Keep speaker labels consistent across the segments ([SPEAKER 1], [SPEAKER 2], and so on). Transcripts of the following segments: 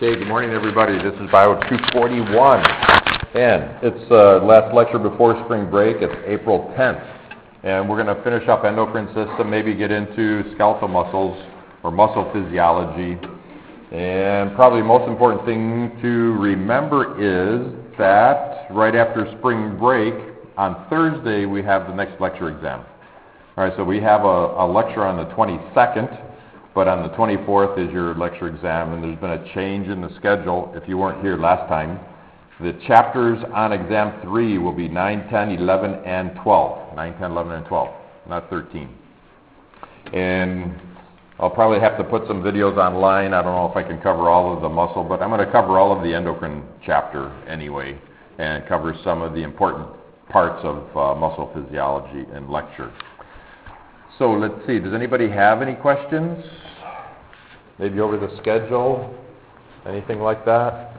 [SPEAKER 1] Okay, good morning everybody. This is Bio 241, and it's last lecture before spring break. It's April 10th, and we're going to finish up endocrine system, maybe get into skeletal muscles or muscle physiology. And probably the most important thing to remember is that right after spring break, on Thursday, we have the next lecture exam. All right, so we have a lecture on the 22nd, but on the 24th is your lecture exam, and there's been a change in the schedule. If you weren't here last time, the chapters on exam 3 will be 9, 10, 11, and 12. 9, 10, 11, and 12, not 13. And I'll probably have to put some videos online. I don't know if I can cover all of the muscle, but I'm going to cover all of the endocrine chapter anyway, and cover some of the important parts of muscle physiology in lecture. So let's see, does anybody have any questions? Maybe over the schedule? Anything like that?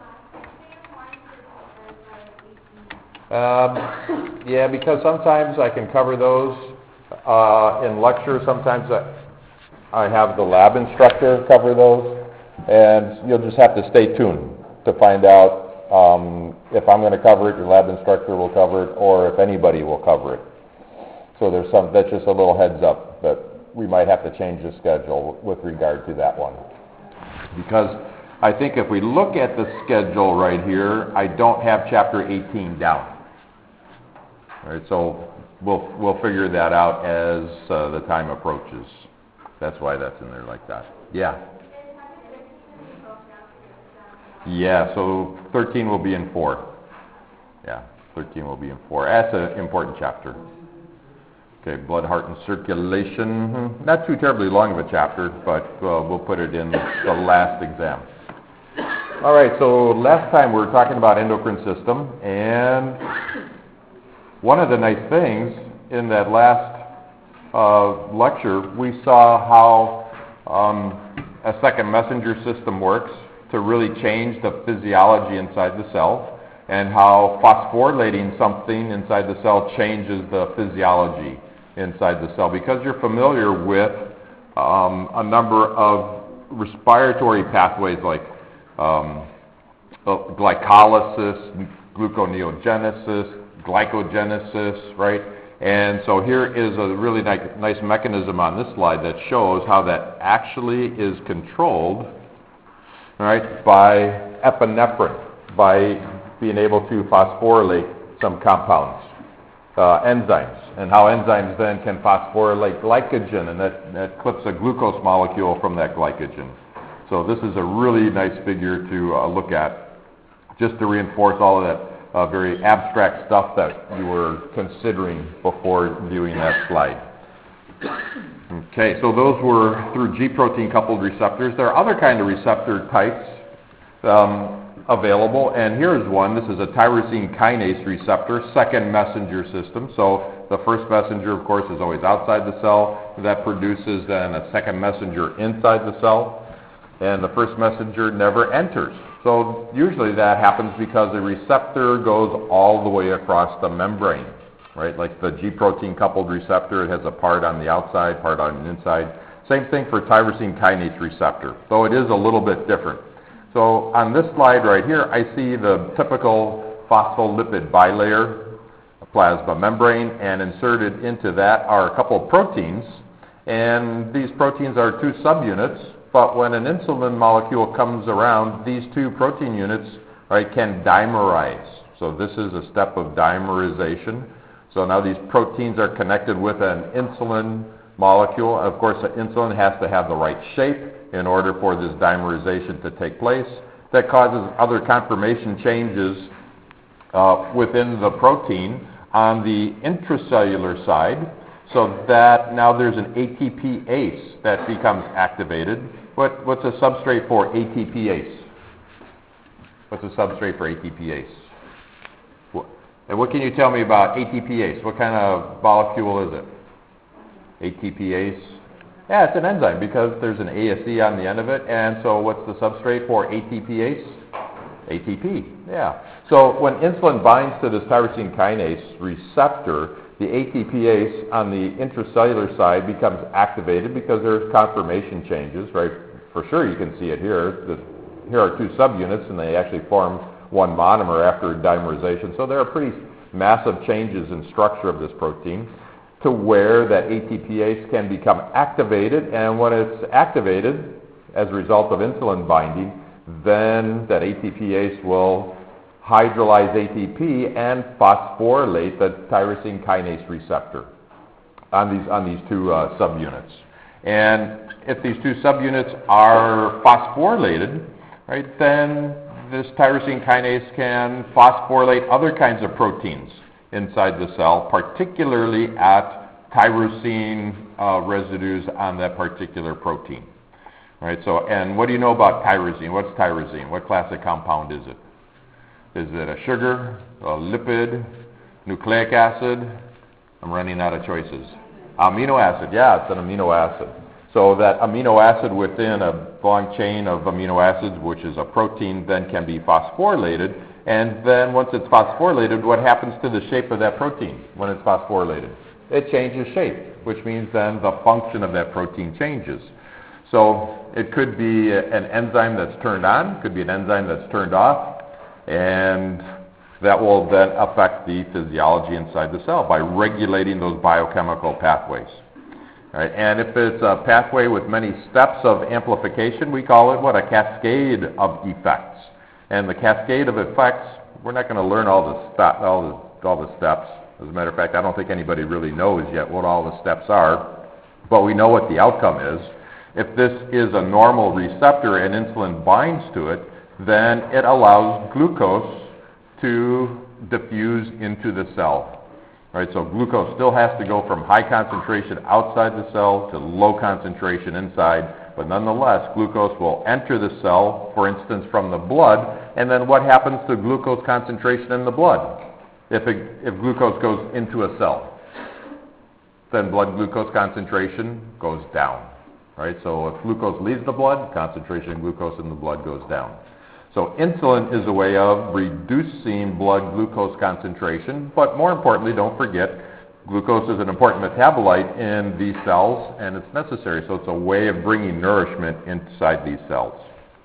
[SPEAKER 1] Yeah, because sometimes I can cover those in lecture. Sometimes I have the lab instructor cover those. And you'll just have to stay tuned to find out if I'm going to cover it, your lab instructor will cover it, or if anybody will cover it. So that's just a little heads up that we might have to change the schedule with regard to that one. Because I think if we look at the schedule right here, I don't have chapter 18 down. All right, so we'll figure that out as the time approaches. That's why that's in there like that. Yeah. Yeah, so 13 will be in 4. Yeah, 13 will be in 4. That's an important chapter. Okay, blood, heart, and circulation. Not too terribly long of a chapter, but we'll put it in the last exam. All right, so last time we were talking about endocrine system, and one of the nice things in that last lecture, we saw how a second messenger system works to really change the physiology inside the cell, and how phosphorylating something inside the cell changes the physiology inside the cell. Because you're familiar with a number of respiratory pathways like glycolysis, gluconeogenesis, glycogenesis, right? And so here is a really nice mechanism on this slide that shows how that actually is controlled, right, by epinephrine, by being able to phosphorylate some compounds, enzymes, and how enzymes then can phosphorylate glycogen, and that clips a glucose molecule from that glycogen. So this is a really nice figure to look at, just to reinforce all of that very abstract stuff that you were considering before viewing that slide. Okay, so those were through G-protein coupled receptors. There are other kind of receptor types available, and here's one. This is a tyrosine kinase receptor, second messenger system. So the first messenger, of course, is always outside the cell. That produces then a second messenger inside the cell, and the first messenger never enters. So usually that happens because the receptor goes all the way across the membrane, right? Like the G-protein coupled receptor, it has a part on the outside, part on the inside. Same thing for tyrosine kinase receptor, though it is a little bit different. So on this slide right here, I see the typical phospholipid bilayer plasma membrane, and inserted into that are a couple of proteins, and these proteins are 2 subunits, but when an insulin molecule comes around, these 2 protein units, right, can dimerize. So this is a step of dimerization. So now these proteins are connected with an insulin molecule. Of course, the insulin has to have the right shape in order for this dimerization to take place. That causes other conformation changes within the protein on the intracellular side, so that now there's an ATPase that becomes activated. What's a substrate for ATPase? What's a substrate for ATPase? And what can you tell me about ATPase? What kind of molecule is it? ATPase? Yeah, it's an enzyme because there's an ASE on the end of it. And so what's the substrate for ATPase? ATP, yeah. So when insulin binds to this tyrosine kinase receptor, the ATPase on the intracellular side becomes activated because there's conformation changes, right? For sure you can see it here. here are two subunits, and they actually form one monomer after dimerization. So there are pretty massive changes in structure of this protein to where that ATPase can become activated, and when it's activated as a result of insulin binding, then that ATPase will hydrolyze ATP and phosphorylate the tyrosine kinase receptor on these two subunits. And if these two subunits are phosphorylated, right, then this tyrosine kinase can phosphorylate other kinds of proteins inside the cell, particularly at tyrosine residues on that particular protein. Right, so, and what do you know about tyrosine? What's tyrosine? What class of compound is it? Is it a sugar, a lipid, nucleic acid? I'm running out of choices. Amino acid, yeah, it's an amino acid. So that amino acid within a long chain of amino acids, which is a protein, then can be phosphorylated. And then once it's phosphorylated, what happens to the shape of that protein when it's phosphorylated? It changes shape, which means then the function of that protein changes. So it could be an enzyme that's turned on, could be an enzyme that's turned off, and that will then affect the physiology inside the cell by regulating those biochemical pathways. Right? And if it's a pathway with many steps of amplification, we call it what? A cascade of effects. And the cascade of effects, we're not going to learn all the steps. As a matter of fact, I don't think anybody really knows yet what all the steps are, but we know what the outcome is. If this is a normal receptor and insulin binds to it, then it allows glucose to diffuse into the cell. Right, so glucose still has to go from high concentration outside the cell to low concentration inside, but nonetheless, glucose will enter the cell, for instance, from the blood, and then what happens to glucose concentration in the blood? If glucose goes into a cell, then blood glucose concentration goes down. Right, so if glucose leaves the blood, concentration of glucose in the blood goes down. So insulin is a way of reducing blood glucose concentration, but more importantly, don't forget, glucose is an important metabolite in these cells, and it's necessary, so it's a way of bringing nourishment inside these cells,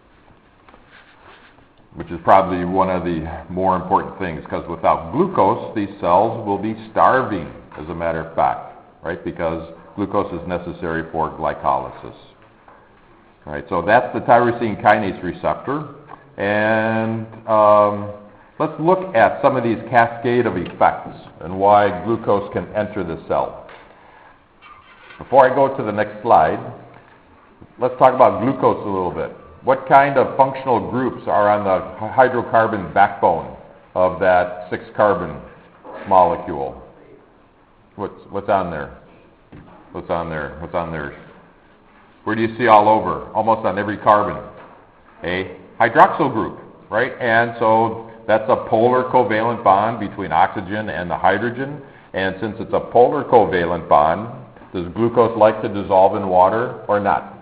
[SPEAKER 1] which is probably one of the more important things, because without glucose, these cells will be starving, as a matter of fact, right, because glucose is necessary for glycolysis. Right, so that's the tyrosine kinase receptor. And let's look at some of these cascade of effects and why glucose can enter the cell. Before I go to the next slide, let's talk about glucose a little bit. What kind of functional groups are on the hydrocarbon backbone of that 6-carbon molecule? What's on there? What's on there? What's on there? Where do you see all over? Almost on every carbon. A hydroxyl group, right? And so that's a polar covalent bond between oxygen and the hydrogen. And since it's a polar covalent bond, does glucose like to dissolve in water or not?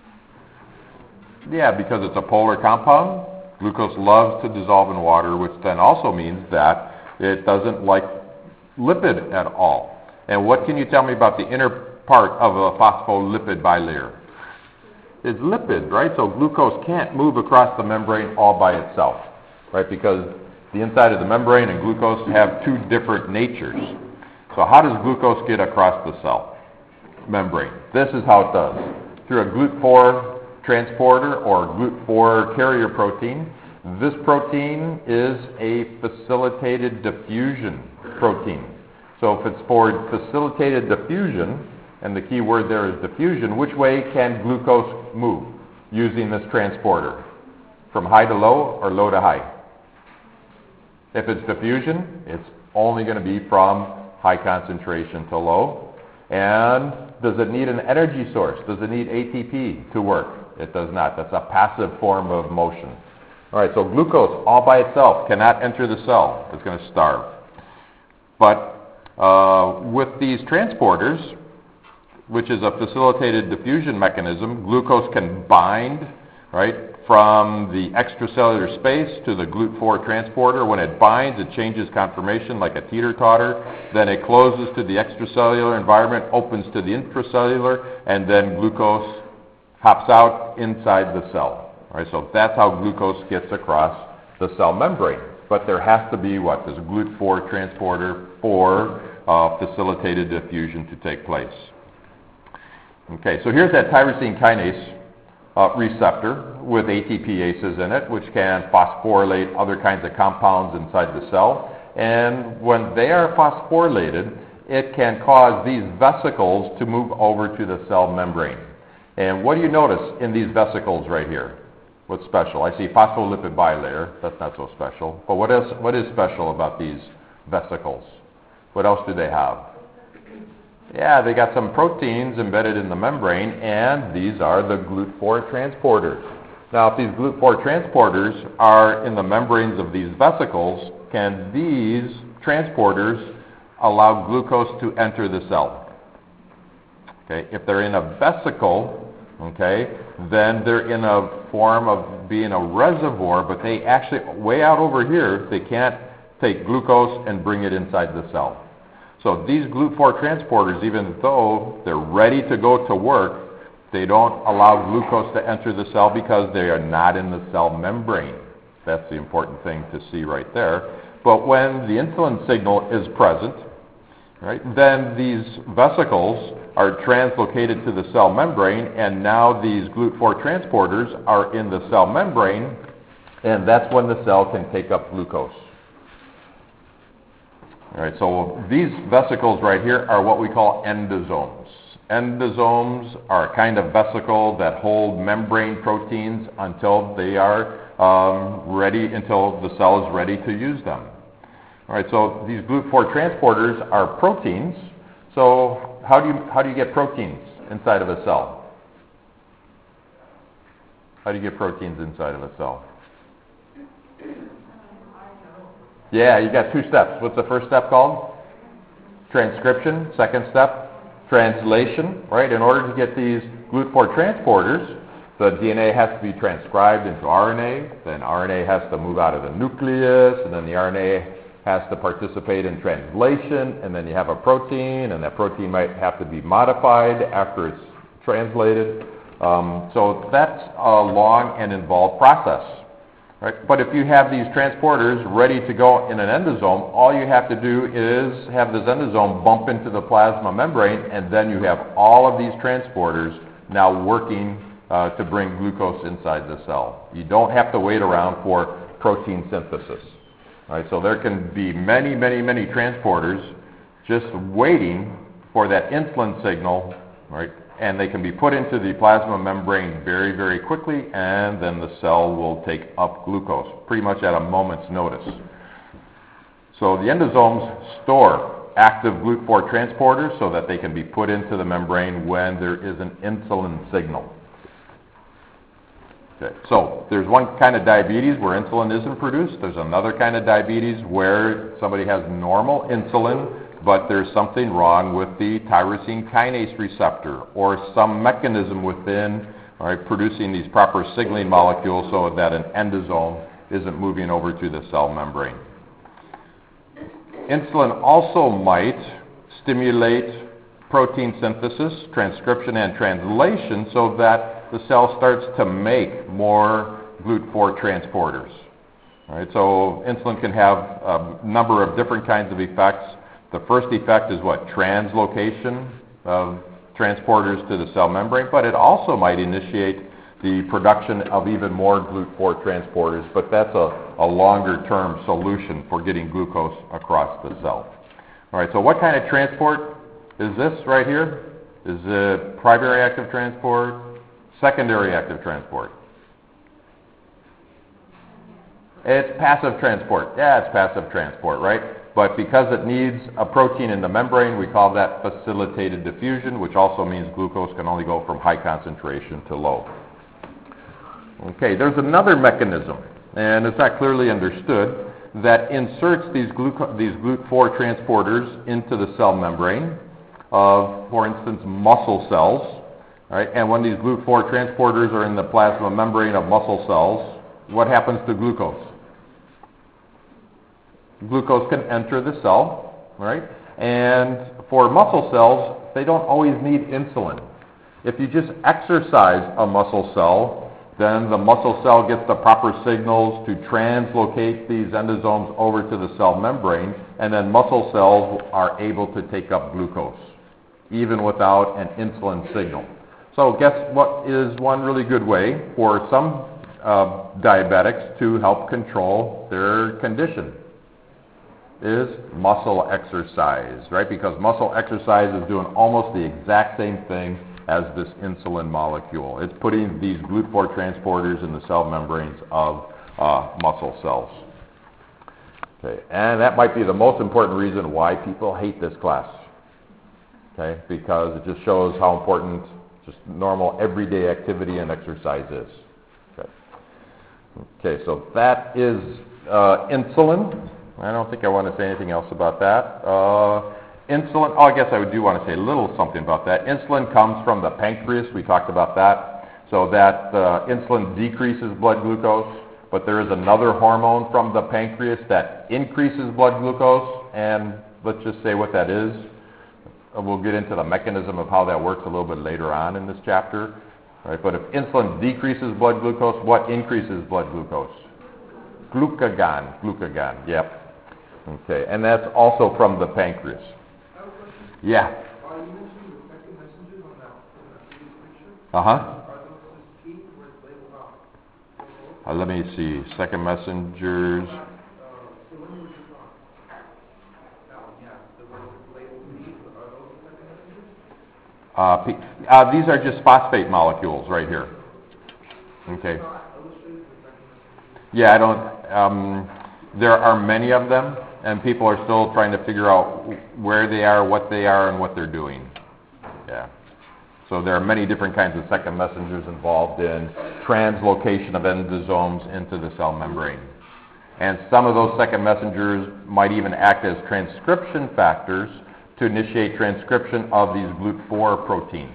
[SPEAKER 1] Yeah, because it's a polar compound, glucose loves to dissolve in water, which then also means that it doesn't like lipid at all. And what can you tell me about the inner part of a phospholipid bilayer? It's lipid, right? So glucose can't move across the membrane all by itself, right? Because the inside of the membrane and glucose have two different natures. So how does glucose get across the cell membrane? This is how it does. Through a GLUT4 transporter or GLUT4 carrier protein. This protein is a facilitated diffusion protein. So if it's for facilitated diffusion, and the key word there is diffusion, which way can glucose move using this transporter? From high to low or low to high? If it's diffusion, it's only going to be from high concentration to low. And does it need an energy source? Does it need ATP to work? It does not. That's a passive form of motion. All right, so glucose all by itself cannot enter the cell. It's going to starve. But with these transporters, which is a facilitated diffusion mechanism, glucose can bind, right, from the extracellular space to the GLUT4 transporter. When it binds, it changes conformation like a teeter-totter. Then it closes to the extracellular environment, opens to the intracellular, and then glucose hops out inside the cell. All right, so that's how glucose gets across the cell membrane. But there has to be what? There's a GLUT4 transporter for facilitated diffusion to take place. Okay, so here's that tyrosine kinase receptor with ATPases in it, which can phosphorylate other kinds of compounds inside the cell. And when they are phosphorylated, it can cause these vesicles to move over to the cell membrane. And what do you notice in these vesicles right here? What's special? I see phospholipid bilayer. That's not so special. But what else? What is special about these vesicles? What else do they have? Yeah, they got some proteins embedded in the membrane, and these are the GLUT4 transporters. Now, if these GLUT4 transporters are in the membranes of these vesicles, can these transporters allow glucose to enter the cell? Okay, if they're in a vesicle, okay, then they're in a form of being a reservoir, but they actually, way out over here, they can't take glucose and bring it inside the cell. So these GLUT4 transporters, even though they're ready to go to work, they don't allow glucose to enter the cell because they are not in the cell membrane. That's the important thing to see right there. But when the insulin signal is present, right, then these vesicles are translocated to the cell membrane, and now these GLUT4 transporters are in the cell membrane, and that's when the cell can take up glucose. All right, so these vesicles right here are what we call endosomes. Endosomes are a kind of vesicle that hold membrane proteins until they are until the cell is ready to use them. All right, so these GLUT4 transporters are proteins. So how do you get proteins inside of a cell? How do you get proteins inside of a cell? Yeah, you got two steps. What's the first step called? Transcription. Second step, translation, right? In order to get these GLUT4 transporters, the DNA has to be transcribed into RNA, then RNA has to move out of the nucleus, and then the RNA has to participate in translation, and then you have a protein, and that protein might have to be modified after it's translated. So that's a long and involved process. Right? But if you have these transporters ready to go in an endosome, all you have to do is have this endosome bump into the plasma membrane, and then you have all of these transporters now working to bring glucose inside the cell. You don't have to wait around for protein synthesis. Right? So there can be many, many, many transporters just waiting for that insulin signal, right? And they can be put into the plasma membrane very, very quickly, and then the cell will take up glucose pretty much at a moment's notice. So the endosomes store active GLUT4 transporters so that they can be put into the membrane when there is an insulin signal. Okay. So there's one kind of diabetes where insulin isn't produced. There's another kind of diabetes where somebody has normal insulin, but there's something wrong with the tyrosine kinase receptor or some mechanism within, all right, producing these proper signaling molecules so that an endosome isn't moving over to the cell membrane. Insulin also might stimulate protein synthesis, transcription, and translation so that the cell starts to make more GLUT4 transporters. All right, so insulin can have a number of different kinds of effects. The first effect is what? Translocation of transporters to the cell membrane, but it also might initiate the production of even more GLUT4 transporters, but that's a longer-term solution for getting glucose across the cell. All right, so what kind of transport is this right here? Is it primary active transport, secondary active transport? It's passive transport. Yeah, it's passive transport, right? But because it needs a protein in the membrane, we call that facilitated diffusion, which also means glucose can only go from high concentration to low. Okay, there's another mechanism, and it's not clearly understood, that inserts these GLUT4 transporters into the cell membrane of, for instance, muscle cells. Right? And when these GLUT4 transporters are in the plasma membrane of muscle cells, what happens to glucose? Glucose can enter the cell, right? And for muscle cells, they don't always need insulin. If you just exercise a muscle cell, Then the muscle cell gets the proper signals to translocate these endosomes over to the cell membrane, and then muscle cells are able to take up glucose, even without an insulin signal. So guess what is one really good way for some diabetics to help control their condition? Is muscle exercise, right? Because muscle exercise is doing almost the exact same thing as this insulin molecule. It's putting these GLUT4 transporters in the cell membranes of muscle cells. Okay, and that might be the most important reason why people hate this class. Okay, because it just shows how important just normal everyday activity and exercise is. Okay, so that is insulin. I don't think I want to say anything else about that. Insulin, I guess I do want to say a little something about that. Insulin comes from the pancreas. We talked about that. So that insulin decreases blood glucose, but there is another hormone from the pancreas that increases blood glucose, and let's just say what that is. We'll get into the mechanism of how that works a little bit later on in this chapter. Right, but if insulin decreases blood glucose, what increases blood glucose? Glucagon, yep. Okay, and that's also from the pancreas. Yeah.
[SPEAKER 2] You mentioned the second messengers on that previous picture.
[SPEAKER 1] Uh-huh.
[SPEAKER 2] Are those just key where it's labeled out?
[SPEAKER 1] Let me see. Second messengers.
[SPEAKER 2] The one you were just on. That one, yeah. The one that's labeled P, are those the second messengers?
[SPEAKER 1] These are just phosphate molecules right here. Okay. Yeah, I don't. There are many of them, and people are still trying to figure out where they are, and what they're doing. Yeah. So there are many different kinds of second messengers involved in translocation of endosomes into the cell membrane. And some of those second messengers might even act as transcription factors to initiate transcription of these GLUT4 proteins.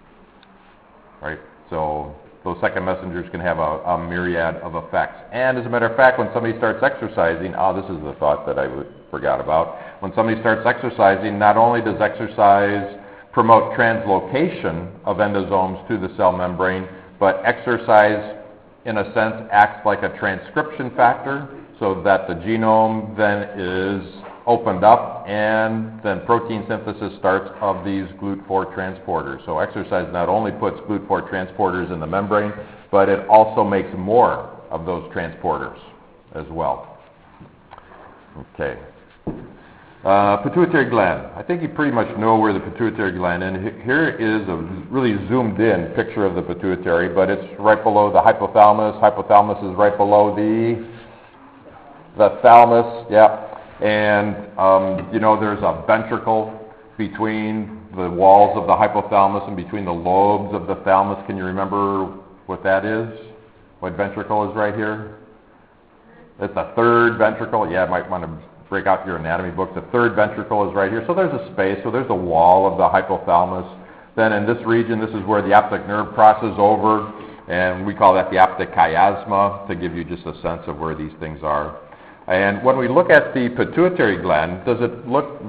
[SPEAKER 1] Right? So those second messengers can have a myriad of effects. And as a matter of fact, when somebody starts exercising, this is the thought that I forgot about. When somebody starts exercising, not only does exercise promote translocation of endosomes to the cell membrane, but exercise, in a sense, acts like a transcription factor so that the genome then is opened up and then protein synthesis starts of these GLUT4 transporters. So exercise not only puts GLUT4 transporters in the membrane, but it also makes more of those transporters as well. Okay. Pituitary gland. I think you pretty much know where the pituitary gland is. Here is a really zoomed in picture of the pituitary, but it's right below the hypothalamus. Hypothalamus is right below the thalamus, yeah. And, there's a ventricle between the walls of the hypothalamus and between the lobes of the thalamus. Can you remember what that is? What ventricle is right here? It's a third ventricle. Yeah, I might want to break out your anatomy book. The third ventricle is right here. So there's a space. So there's a wall of the hypothalamus. Then in this region, this is where the optic nerve crosses over, and we call that the optic chiasma to give you just a sense of where these things are. And when we look at the pituitary gland, does it look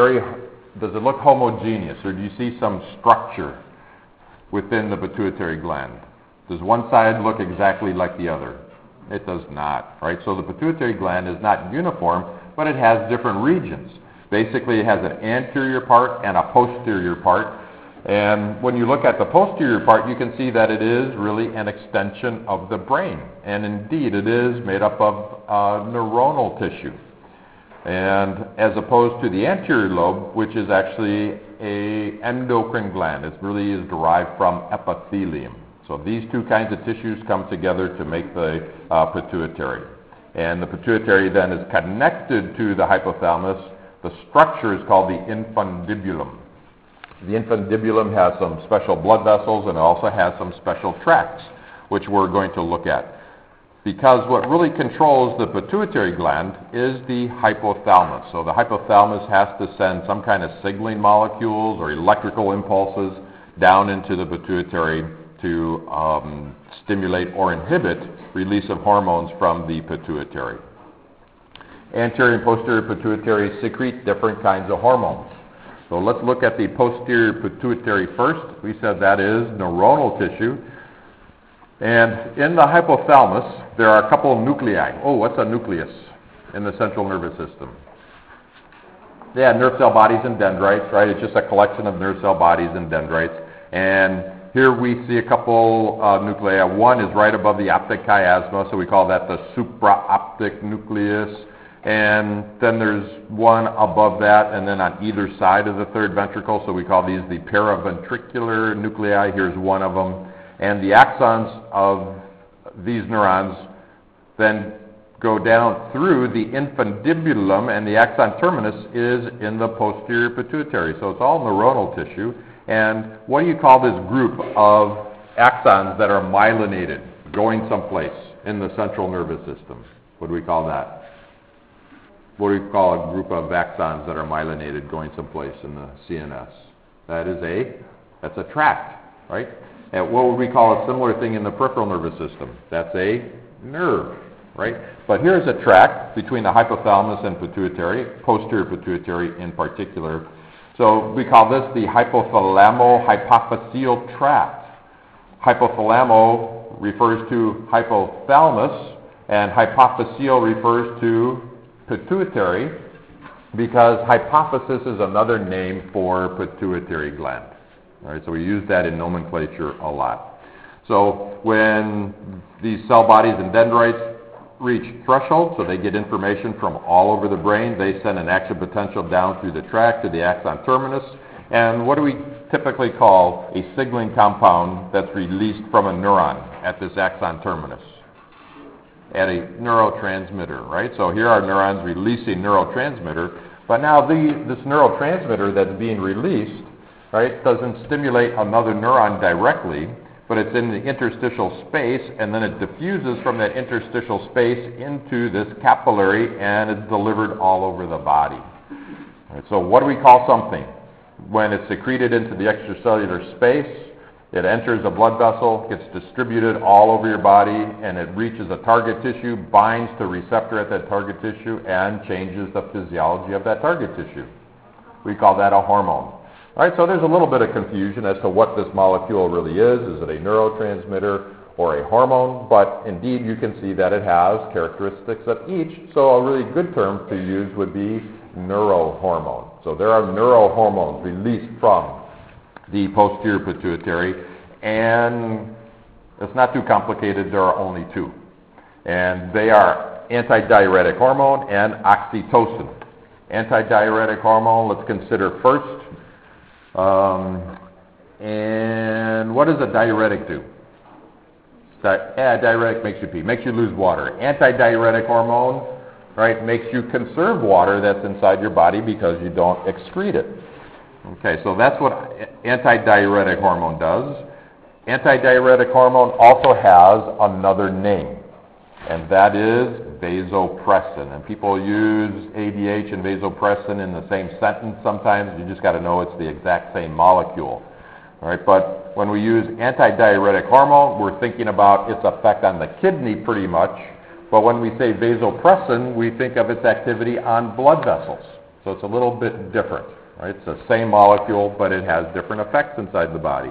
[SPEAKER 1] homogeneous, or do you see some structure within the pituitary gland? Does one side look exactly like the other? It does not, right? So the pituitary gland is not uniform, but it has different regions. Basically, it has an anterior part and a posterior part. And when you look at the posterior part, you can see that it is really an extension of the brain. And indeed, it is made up of neuronal tissue. And as opposed to the anterior lobe, which is actually an endocrine gland. It really is derived from epithelium. So these two kinds of tissues come together to make the pituitary. And the pituitary then is connected to the hypothalamus. The structure is called the infundibulum. The infundibulum has some special blood vessels, and it also has some special tracts, which we're going to look at. Because what really controls the pituitary gland is the hypothalamus. So the hypothalamus has to send some kind of signaling molecules or electrical impulses down into the pituitary to stimulate or inhibit release of hormones from the pituitary. Anterior and posterior pituitary secrete different kinds of hormones. So let's look at the posterior pituitary first. We said that is neuronal tissue. And in the hypothalamus, there are a couple of nuclei. Oh, what's a nucleus in the central nervous system? Yeah, nerve cell bodies and dendrites, right? It's just a collection of nerve cell bodies and dendrites. And here we see a couple nuclei. One is right above the optic chiasma, so we call that the supraoptic nucleus. And then there's one above that, and then on either side of the third ventricle, so we call these the paraventricular nuclei. Here's one of them. And the axons of these neurons then go down through the infundibulum, and the axon terminus is in the posterior pituitary. So it's all neuronal tissue. And what do you call this group of axons that are myelinated, going someplace in the central nervous system? What do we call that? What do we call a group of axons that are myelinated going someplace in the CNS? That's a tract, right? And what would we call a similar thing in the peripheral nervous system? That's a nerve, right? But here's a tract between the hypothalamus and pituitary, posterior pituitary in particular. So we call this the hypothalamo-hypophyseal tract. Hypothalamo refers to hypothalamus, and hypophyseal refers to pituitary, because hypophysis is another name for pituitary gland. All right, so we use that in nomenclature a lot. So when these cell bodies and dendrites reach threshold, so they get information from all over the brain, they send an action potential down through the tract to the axon terminus. And what do we typically call a signaling compound that's released from a neuron at this axon terminus? At a neurotransmitter, right? So here are neurons releasing neurotransmitter, but now this neurotransmitter that's being released, right, doesn't stimulate another neuron directly, but it's in the interstitial space, and then it diffuses from that interstitial space into this capillary, and it's delivered all over the body. Right, so what do we call something? When it's secreted into the extracellular space, it enters a blood vessel, gets distributed all over your body, and it reaches a target tissue, binds to a receptor at that target tissue, and changes the physiology of that target tissue. We call that a hormone. All right, so there's a little bit of confusion as to what this molecule really is. Is it a neurotransmitter or a hormone? But indeed, you can see that it has characteristics of each. So a really good term to use would be neurohormone. So there are neurohormones released from the posterior pituitary, and it's not too complicated. There are only two, and they are antidiuretic hormone and oxytocin. Antidiuretic hormone, let's consider first. And what does a diuretic do? Diuretic makes you pee, makes you lose water. Antidiuretic hormone, right, makes you conserve water that's inside your body because you don't excrete it. Okay, so that's what antidiuretic hormone does. Antidiuretic hormone also has another name, and that is vasopressin. And people use ADH and vasopressin in the same sentence sometimes. You just got to know it's the exact same molecule. All right, but when we use antidiuretic hormone, we're thinking about its effect on the kidney pretty much. But when we say vasopressin, we think of its activity on blood vessels. So it's a little bit different. Right? It's the same molecule, but it has different effects inside the body.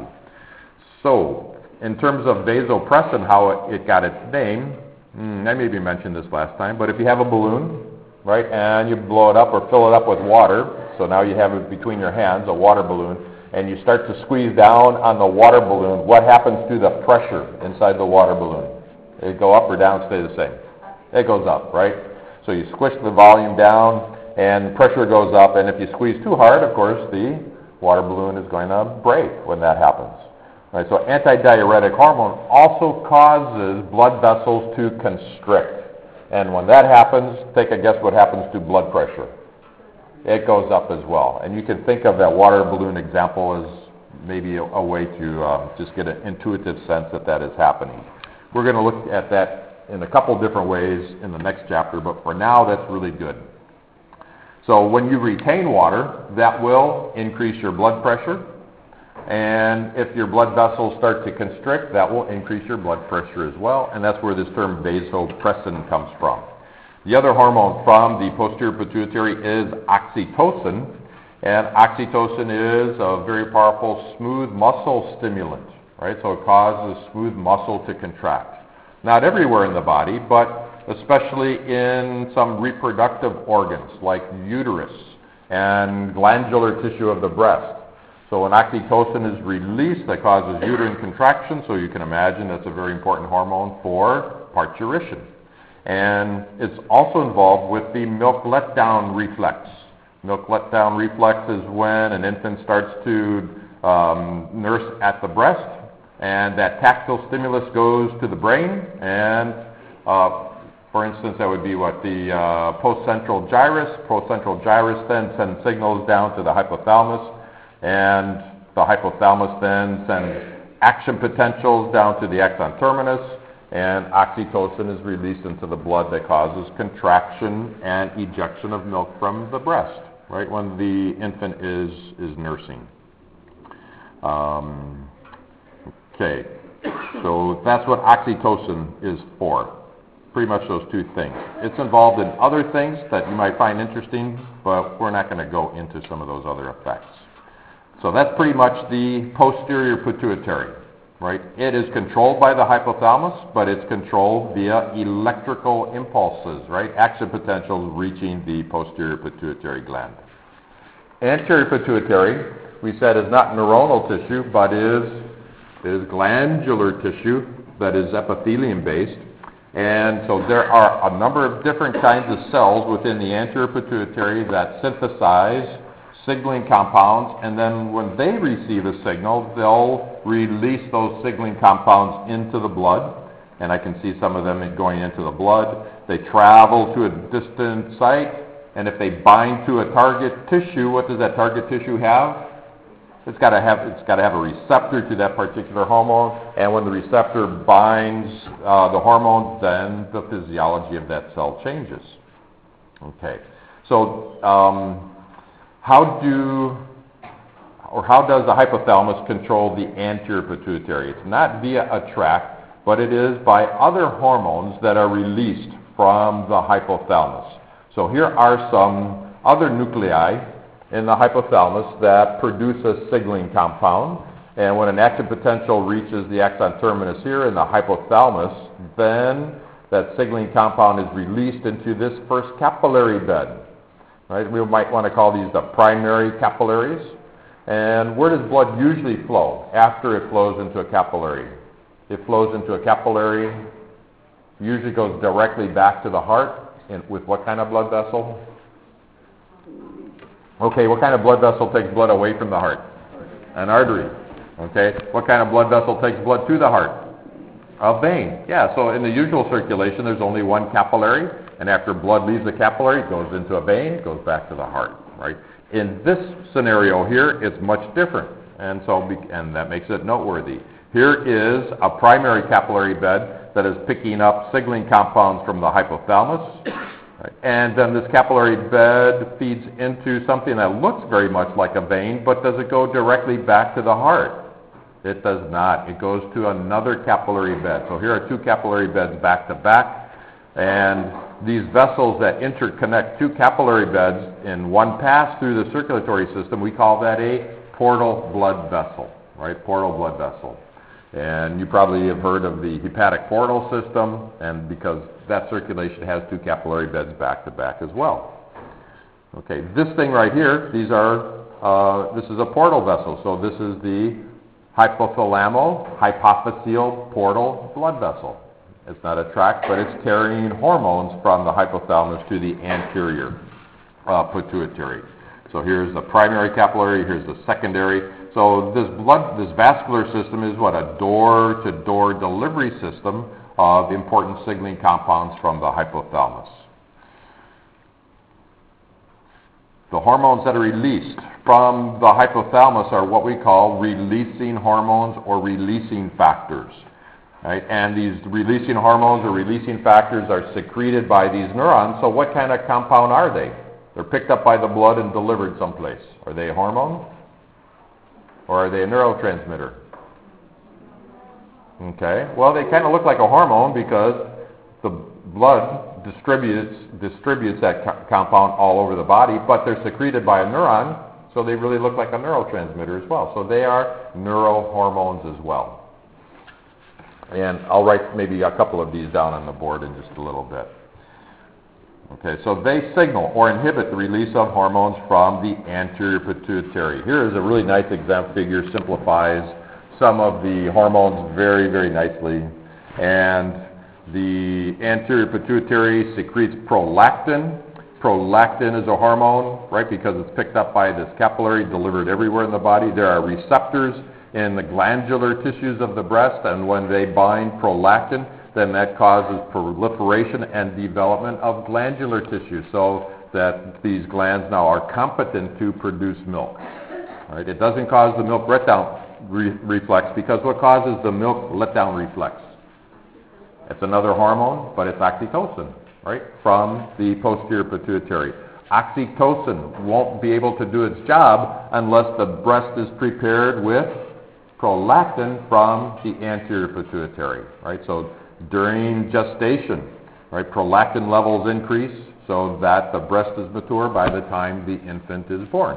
[SPEAKER 1] So, in terms of vasopressin, how it got its name, I maybe mentioned this last time, but if you have a balloon, right, and you blow it up or fill it up with water, so now you have it between your hands, a water balloon, and you start to squeeze down on the water balloon, what happens to the pressure inside the water balloon? It go up or down, stay the same? It goes up, right? So you squish the volume down, and pressure goes up, and if you squeeze too hard, of course, the water balloon is going to break when that happens. Right, so antidiuretic hormone also causes blood vessels to constrict. And when that happens, take a guess what happens to blood pressure. It goes up as well. And you can think of that water balloon example as maybe a way to just get an intuitive sense that that is happening. We're going to look at that in a couple different ways in the next chapter, but for now, that's really good. So when you retain water, that will increase your blood pressure. And if your blood vessels start to constrict, that will increase your blood pressure as well. And that's where this term vasopressin comes from. The other hormone from the posterior pituitary is oxytocin. And oxytocin is a very powerful smooth muscle stimulant. right? So it causes smooth muscle to contract. Not everywhere in the body, but especially in some reproductive organs like uterus and glandular tissue of the breast. So when oxytocin is released, that causes uterine contraction, so you can imagine that's a very important hormone for parturition. And it's also involved with the milk letdown reflex. Milk letdown reflex is when an infant starts to nurse at the breast, and that tactile stimulus goes to the brain, and for instance, that would be what the postcentral gyrus. Postcentral gyrus then sends signals down to the hypothalamus, and the hypothalamus then sends action potentials down to the axon terminus, and oxytocin is released into the blood that causes contraction and ejection of milk from the breast, right, when the infant is nursing. Okay, so that's what oxytocin is for. Pretty much those two things. It's involved in other things that you might find interesting, but we're not going to go into some of those other effects. So that's pretty much the posterior pituitary, right? It is controlled by the hypothalamus, but it's controlled via electrical impulses, right? Action potentials reaching the posterior pituitary gland. Anterior pituitary, we said, is not neuronal tissue, but is glandular tissue that is epithelium-based. And so there are a number of different kinds of cells within the anterior pituitary that synthesize signaling compounds, and then when they receive a signal, they'll release those signaling compounds into the blood, and I can see some of them going into the blood. They travel to a distant site, and if they bind to a target tissue, what does that target tissue have? It's got to have a receptor to that particular hormone, and when the receptor binds the hormone, then the physiology of that cell changes. Okay, so how does the hypothalamus control the anterior pituitary? It's not via a tract, but it is by other hormones that are released from the hypothalamus. So here are some other nuclei in the hypothalamus that produce a signaling compound, and when an action potential reaches the axon terminus here in the hypothalamus, then that signaling compound is released into this first capillary bed. Right? We might want to call these the primary capillaries. And where does blood usually flow after it flows into a capillary? It flows into a capillary, usually goes directly back to the heart. And with what kind of blood vessel? Okay, what kind of blood vessel takes blood away from the heart? An artery. Okay, what kind of blood vessel takes blood to the heart? A vein. Yeah, so in the usual circulation, there's only one capillary, and after blood leaves the capillary, it goes into a vein, it goes back to the heart, right? In this scenario here, it's much different, and that makes it noteworthy. Here is a primary capillary bed that is picking up signaling compounds from the hypothalamus, right? And then this capillary bed feeds into something that looks very much like a vein, but does it go directly back to the heart? It does not. It goes to another capillary bed. So here are two capillary beds back to back, and these vessels that interconnect two capillary beds in one pass through the circulatory system, we call that a portal blood vessel, right? Portal blood vessel. And you probably have heard of the hepatic portal system, and because that circulation has two capillary beds back to back as well. Okay, this thing right here, this is a portal vessel. So this is the hypophyseal portal blood vessel. It's not a tract, but it's carrying hormones from the hypothalamus to the anterior pituitary. So here's the primary capillary, here's the secondary. So this vascular system is what? A door-to-door delivery system of important signaling compounds from the hypothalamus. The hormones that are released from the hypothalamus are what we call releasing hormones or releasing factors. Right? And these releasing hormones or releasing factors are secreted by these neurons. So what kind of compound are they? They're picked up by the blood and delivered someplace. Are they a hormone? Or are they a neurotransmitter? Okay. Well, they kind of look like a hormone because the blood distributes that compound all over the body, but they're secreted by a neuron, so they really look like a neurotransmitter as well. So they are neurohormones as well. And I'll write maybe a couple of these down on the board in just a little bit. Okay, so they signal or inhibit the release of hormones from the anterior pituitary. Here is a really nice example figure, simplifies some of the hormones very, very nicely. And the anterior pituitary secretes prolactin. Prolactin is a hormone, right, because it's picked up by this capillary, delivered everywhere in the body. There are receptors in the glandular tissues of the breast, and when they bind prolactin, then that causes proliferation and development of glandular tissue, so that these glands now are competent to produce milk. Right? It doesn't cause the milk letdown reflex, because what causes the milk letdown reflex? It's another hormone, but it's oxytocin, right, from the posterior pituitary. Oxytocin won't be able to do its job unless the breast is prepared with prolactin from the anterior pituitary, right? So during gestation, right, prolactin levels increase so that the breast is mature by the time the infant is born.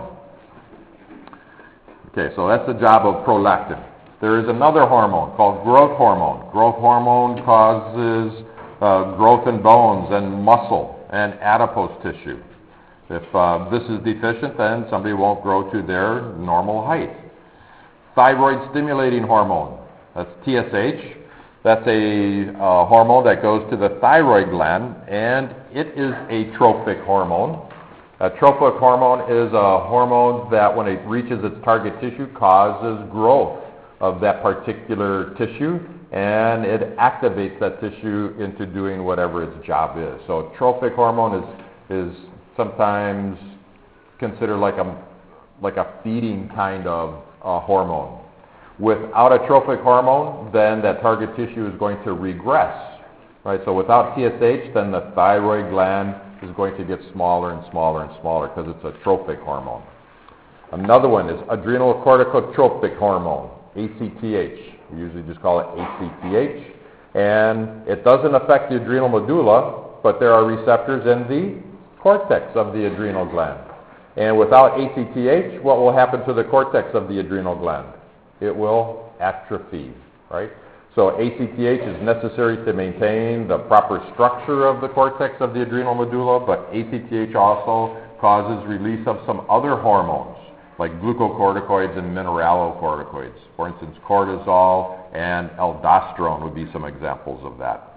[SPEAKER 1] Okay, so that's the job of prolactin. There is another hormone called growth hormone. Growth hormone causes growth in bones and muscle and adipose tissue. If this is deficient, then somebody won't grow to their normal height. Thyroid stimulating hormone, that's TSH. That's a hormone that goes to the thyroid gland, and it is a trophic hormone. A trophic hormone is a hormone that, when it reaches its target tissue, causes growth of that particular tissue, and it activates that tissue into doing whatever its job is. So trophic hormone is sometimes considered like a feeding kind of hormone. Without a trophic hormone, then that target tissue is going to regress. Right? So without TSH, then the thyroid gland is going to get smaller and smaller and smaller because it's a trophic hormone. Another one is adrenocorticotropic hormone, ACTH. We usually just call it ACTH. And it doesn't affect the adrenal medulla, but there are receptors in the cortex of the adrenal gland. And without ACTH, what will happen to the cortex of the adrenal gland? It will atrophy, right? So ACTH is necessary to maintain the proper structure of the cortex of the adrenal medulla, but ACTH also causes release of some other hormones, like glucocorticoids and mineralocorticoids. For instance, cortisol and aldosterone would be some examples of that.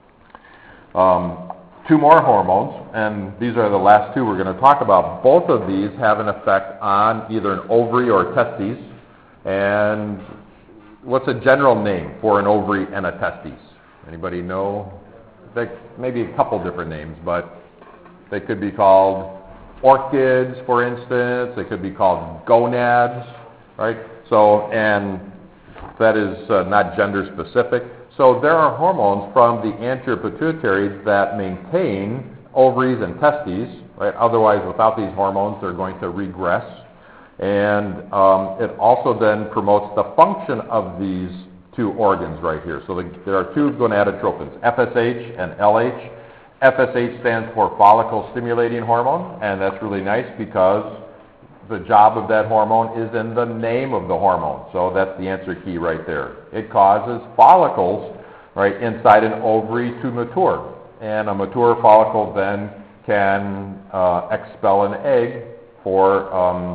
[SPEAKER 1] Two more hormones, and these are the last two we're going to talk about. Both of these have an effect on either an ovary or testes. And what's a general name for an ovary and a testes? Anybody know? Maybe a couple different names, but they could be called orchids, for instance. They could be called gonads, right? So, and that is not gender specific. So there are hormones from the anterior pituitary that maintain ovaries and testes, right? Otherwise, without these hormones, they're going to regress. And it also then promotes the function of these two organs right here. So there are two gonadotropins, FSH and LH. FSH stands for follicle stimulating hormone, and that's really nice because the job of that hormone is in the name of the hormone. So that's the answer key right there. It causes follicles, right, inside an ovary to mature. And a mature follicle then can expel an egg for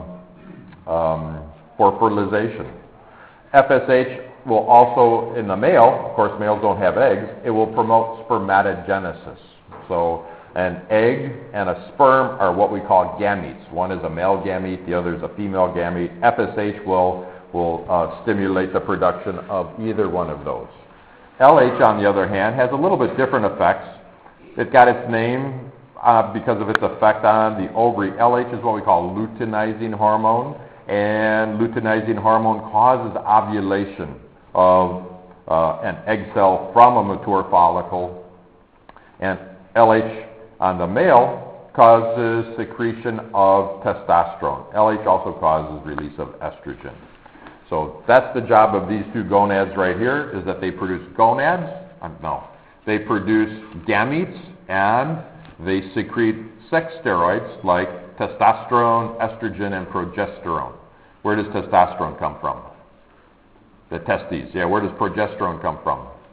[SPEAKER 1] fertilization. FSH will also, in the male, of course males don't have eggs, it will promote spermatogenesis. So an egg and a sperm are what we call gametes. One is a male gamete, the other is a female gamete. FSH will stimulate the production of either one of those. LH, on the other hand, has a little bit different effects. It got its name because of its effect on the ovary. LH is what we call luteinizing hormone, and luteinizing hormone causes ovulation of an egg cell from a mature follicle, and LH on the male causes secretion of testosterone. LH also causes release of estrogen. So that's the job of these two gonads right here, is that they produce gonads, they produce gametes, and they secrete sex steroids like testosterone, estrogen, and progesterone. Where does testosterone come from? The testes. Yeah, where does progesterone come from?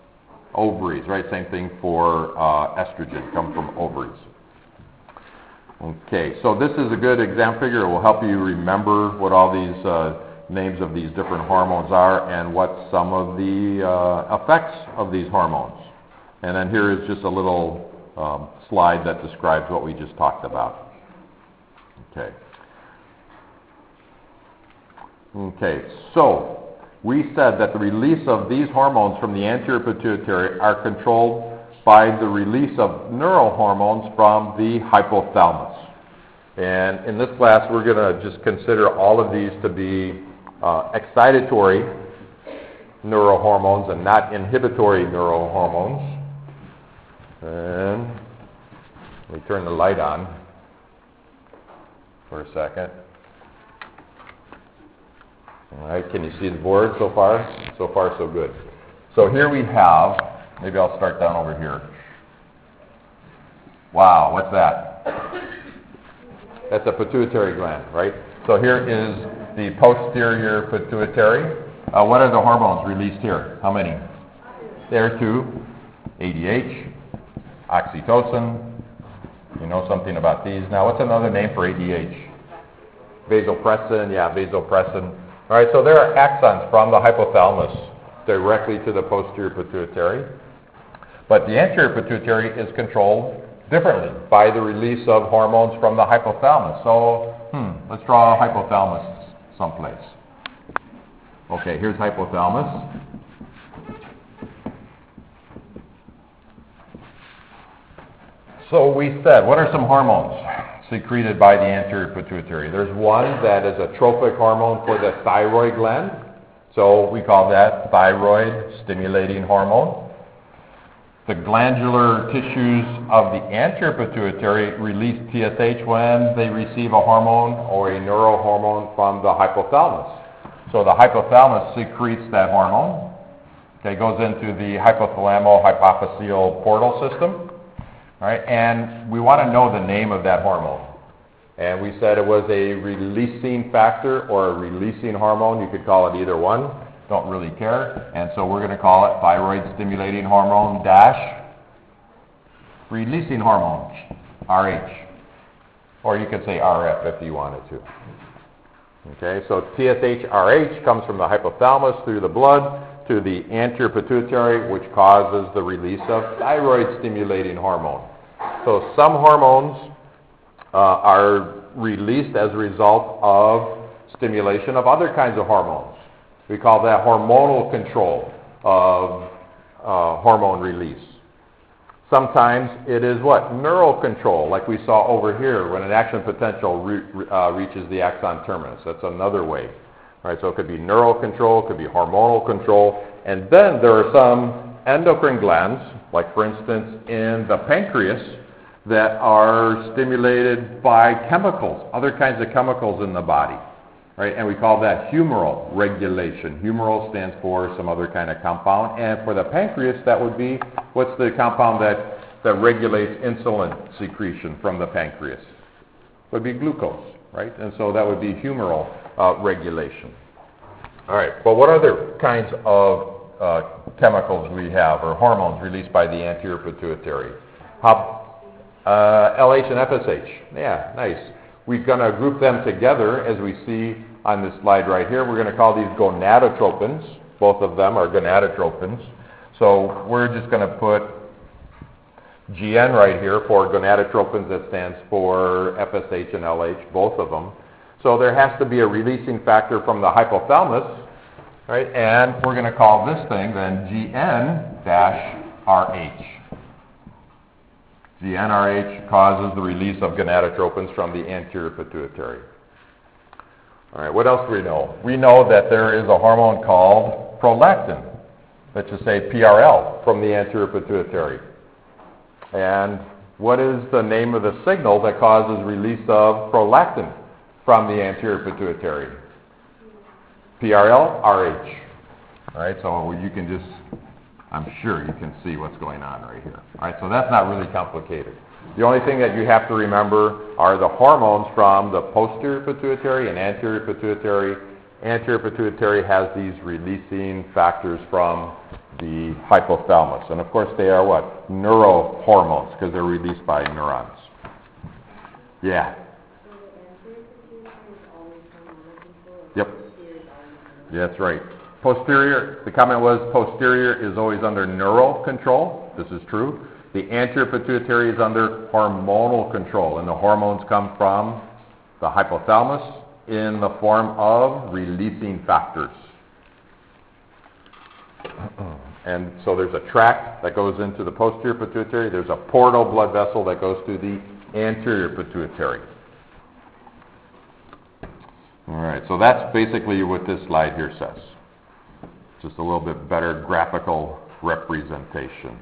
[SPEAKER 1] Ovaries, right? Same thing for estrogen, come from ovaries. Okay, so this is a good exam figure. It will help you remember what all these names of these different hormones are and what some of the effects of these hormones. And then here is just a little slide that describes what we just talked about. Okay. Okay, so we said that the release of these hormones from the anterior pituitary are controlled by the release of neurohormones from the hypothalamus. And in this class, we're going to just consider all of these to be excitatory neurohormones and not inhibitory neurohormones. And let me turn the light on for a second. All right, can you see the board so far? So far, so good. So here we have, maybe I'll start down over here. Wow, what's that? That's a pituitary gland, right? So here is the posterior pituitary. What are the hormones released here? How many? There are two. ADH, oxytocin. You know something about these. Now, what's another name for ADH? Vasopressin, yeah, vasopressin. All right, so there are axons from the hypothalamus directly to the posterior pituitary. But the anterior pituitary is controlled differently by the release of hormones from the hypothalamus. So, let's draw a hypothalamus someplace. Okay, here's hypothalamus. So we said, what are some hormones secreted by the anterior pituitary? There's one that is a trophic hormone for the thyroid gland. So we call that thyroid stimulating hormone. The glandular tissues of the anterior pituitary release TSH when they receive a hormone or a neurohormone from the hypothalamus. So the hypothalamus secretes that hormone. Okay, goes into the hypothalamo-hypophyseal portal system. All right, and we want to know the name of that hormone. And we said it was a releasing factor or a releasing hormone. You could call it either one. Don't really care. And so we're going to call it thyroid stimulating hormone dash releasing hormone, RH. Or you could say RF if you wanted to. Okay, so TSH-RH comes from the hypothalamus through the blood to the anterior pituitary, which causes the release of thyroid stimulating hormone. So some hormones are released as a result of stimulation of other kinds of hormones. We call that hormonal control of hormone release. Sometimes it is what? Neural control, like we saw over here when an action potential reaches the axon terminus. That's another way. All right, so it could be neural control, it could be hormonal control. And then there are some endocrine glands, like for instance in the pancreas, that are stimulated by chemicals, other kinds of chemicals in the body. Right? And we call that humoral regulation. Humoral stands for some other kind of compound. And for the pancreas, that would be, what's the compound that regulates insulin secretion from the pancreas? It would be glucose, right? And so that would be humoral regulation. All right, but what other kinds of chemicals we have, or hormones released by the anterior pituitary? LH and FSH. Yeah, nice. We're going to group them together as we see on this slide right here. We're going to call these gonadotropins. Both of them are gonadotropins. So we're just going to put GN right here for gonadotropins. That stands for FSH and LH, both of them. So there has to be a releasing factor from the hypothalamus, right? And we're going to call this thing then GN-RH. GnRH causes the release of gonadotropins from the anterior pituitary. All right, what else do we know? We know that there is a hormone called prolactin, let's just say PRL, from the anterior pituitary. And what is the name of the signal that causes release of prolactin from the anterior pituitary? PRL-RH. All right, so you can just, I'm sure you can see what's going on right here. All right, so that's not really complicated. The only thing that you have to remember are the hormones from the posterior pituitary and anterior pituitary. Anterior pituitary has these releasing factors from the hypothalamus. And of course they are what? Neurohormones, because they're released by neurons. Yeah. Yep. Yeah, that's right. Posterior, the comment was posterior is always under neural control. This is true. The anterior pituitary is under hormonal control, and the hormones come from the hypothalamus in the form of releasing factors. And so there's a tract that goes into the posterior pituitary. There's a portal blood vessel that goes to the anterior pituitary. All right, so that's basically what this slide here says. Just a little bit better graphical representation.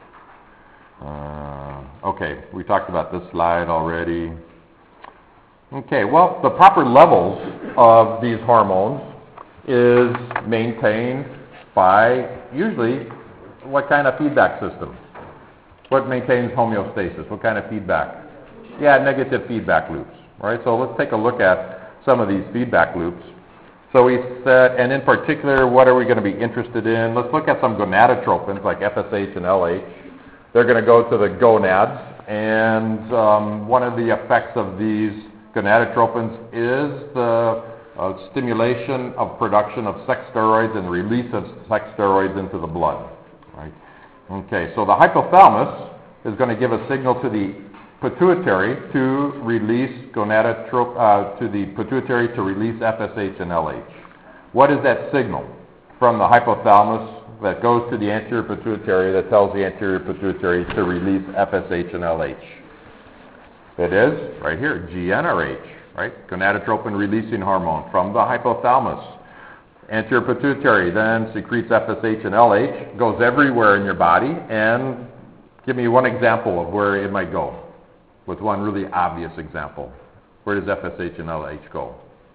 [SPEAKER 1] Okay, we talked about this slide already. Okay, well, the proper levels of these hormones is maintained by usually what kind of feedback system? What maintains homeostasis? What kind of feedback? Yeah, negative feedback loops. Right? So let's take a look at some of these feedback loops. So we said, and in particular, what are we going to be interested in? Let's look at some gonadotropins like FSH and LH. They're going to go to the gonads, and one of the effects of these gonadotropins is the stimulation of production of sex steroids and release of sex steroids into the blood. Right? Okay, so the hypothalamus is going to give a signal to the pituitary to release to the pituitary to release FSH and LH. What is that signal from the hypothalamus that goes to the anterior pituitary that tells the anterior pituitary to release FSH and LH? It is right here, GnRH, right? Gonadotropin releasing hormone from the hypothalamus. Anterior pituitary then secretes FSH and LH, goes everywhere in your body, and give me one example of where it might go. With one really obvious example. Where does FSH and LH go?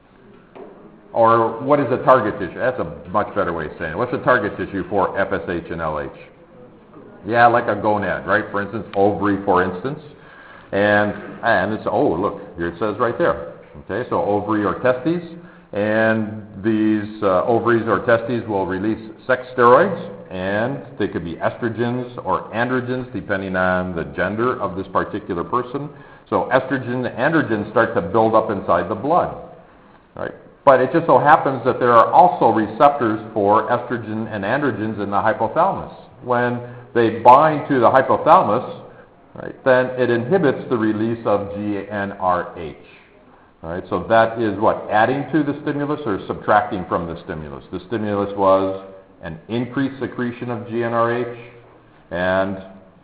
[SPEAKER 1] Or what is the target tissue? That's a much better way of saying it. What's the target tissue for FSH and LH? Yeah, like a gonad, right? For instance, ovary, for instance. And it's, oh, look, here it says right there. Okay, so ovary or testes. And these ovaries or testes will release sex steroids, and they could be estrogens or androgens depending on the gender of this particular person. So estrogen and androgens start to build up inside the blood, right? But it just so happens that there are also receptors for estrogen and androgens in the hypothalamus. When they bind to the hypothalamus, right, then it inhibits the release of GnRH. All right, so that is what? Adding to the stimulus or subtracting from the stimulus? The stimulus was an increased secretion of GnRH, and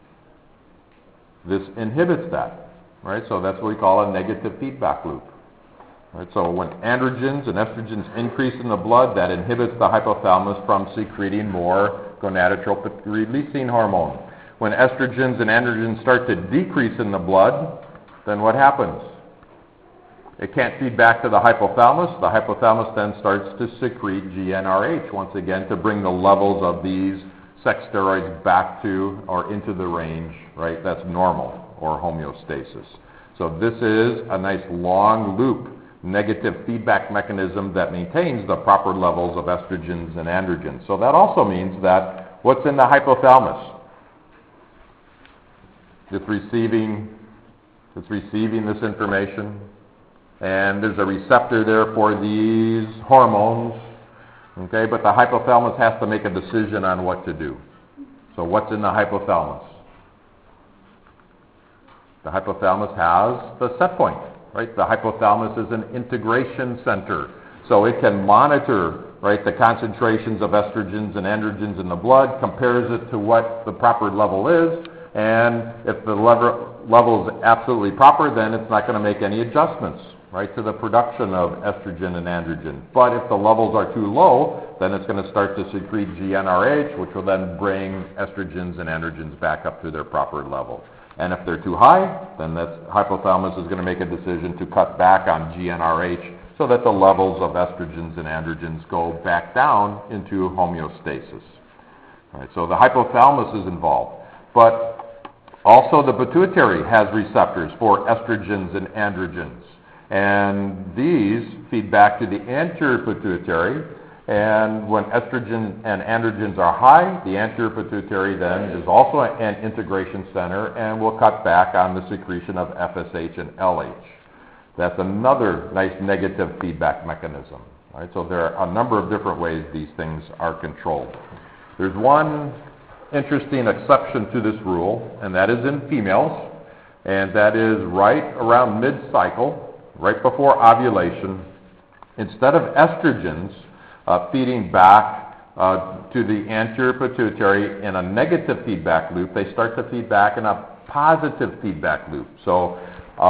[SPEAKER 1] this inhibits that. Right, so that's what we call a negative feedback loop. Right, so when androgens and estrogens increase in the blood, that inhibits the hypothalamus from secreting more gonadotropin releasing hormone. When estrogens and androgens start to decrease in the blood, then what happens? It can't feed back to the hypothalamus. The hypothalamus then starts to secrete GnRH once again to bring the levels of these sex steroids back to or into the range, right? That's normal or homeostasis. So this is a nice long loop negative feedback mechanism that maintains the proper levels of estrogens and androgens. So that also means that what's in the hypothalamus? It's receiving this information. And there's a receptor there for these hormones, okay? But the hypothalamus has to make a decision on what to do. So what's in the hypothalamus? The hypothalamus has the set point, right? The hypothalamus is an integration center. So it can monitor, right, the concentrations of estrogens and androgens in the blood, compares it to what the proper level is, and if the level is absolutely proper, then it's not going to make any adjustments, right, to the production of estrogen and androgen. But if the levels are too low, then it's going to start to secrete GnRH, which will then bring estrogens and androgens back up to their proper level. And if they're too high, then that hypothalamus is going to make a decision to cut back on GnRH so that the levels of estrogens and androgens go back down into homeostasis. All right, so the hypothalamus is involved. But also the pituitary has receptors for estrogens and androgens. And these feed back to the anterior pituitary, And when estrogen and androgens are high, the anterior pituitary then is also an integration center and will cut back on the secretion of FSH and LH. That's another nice negative feedback mechanism. Right? So there are a number of different ways these things are controlled. There's one interesting exception to this rule, and that is in females, and that is right around mid-cycle, right before ovulation. Instead of estrogens feeding back to the anterior pituitary in a negative feedback loop, they start to feed back in a positive feedback loop. So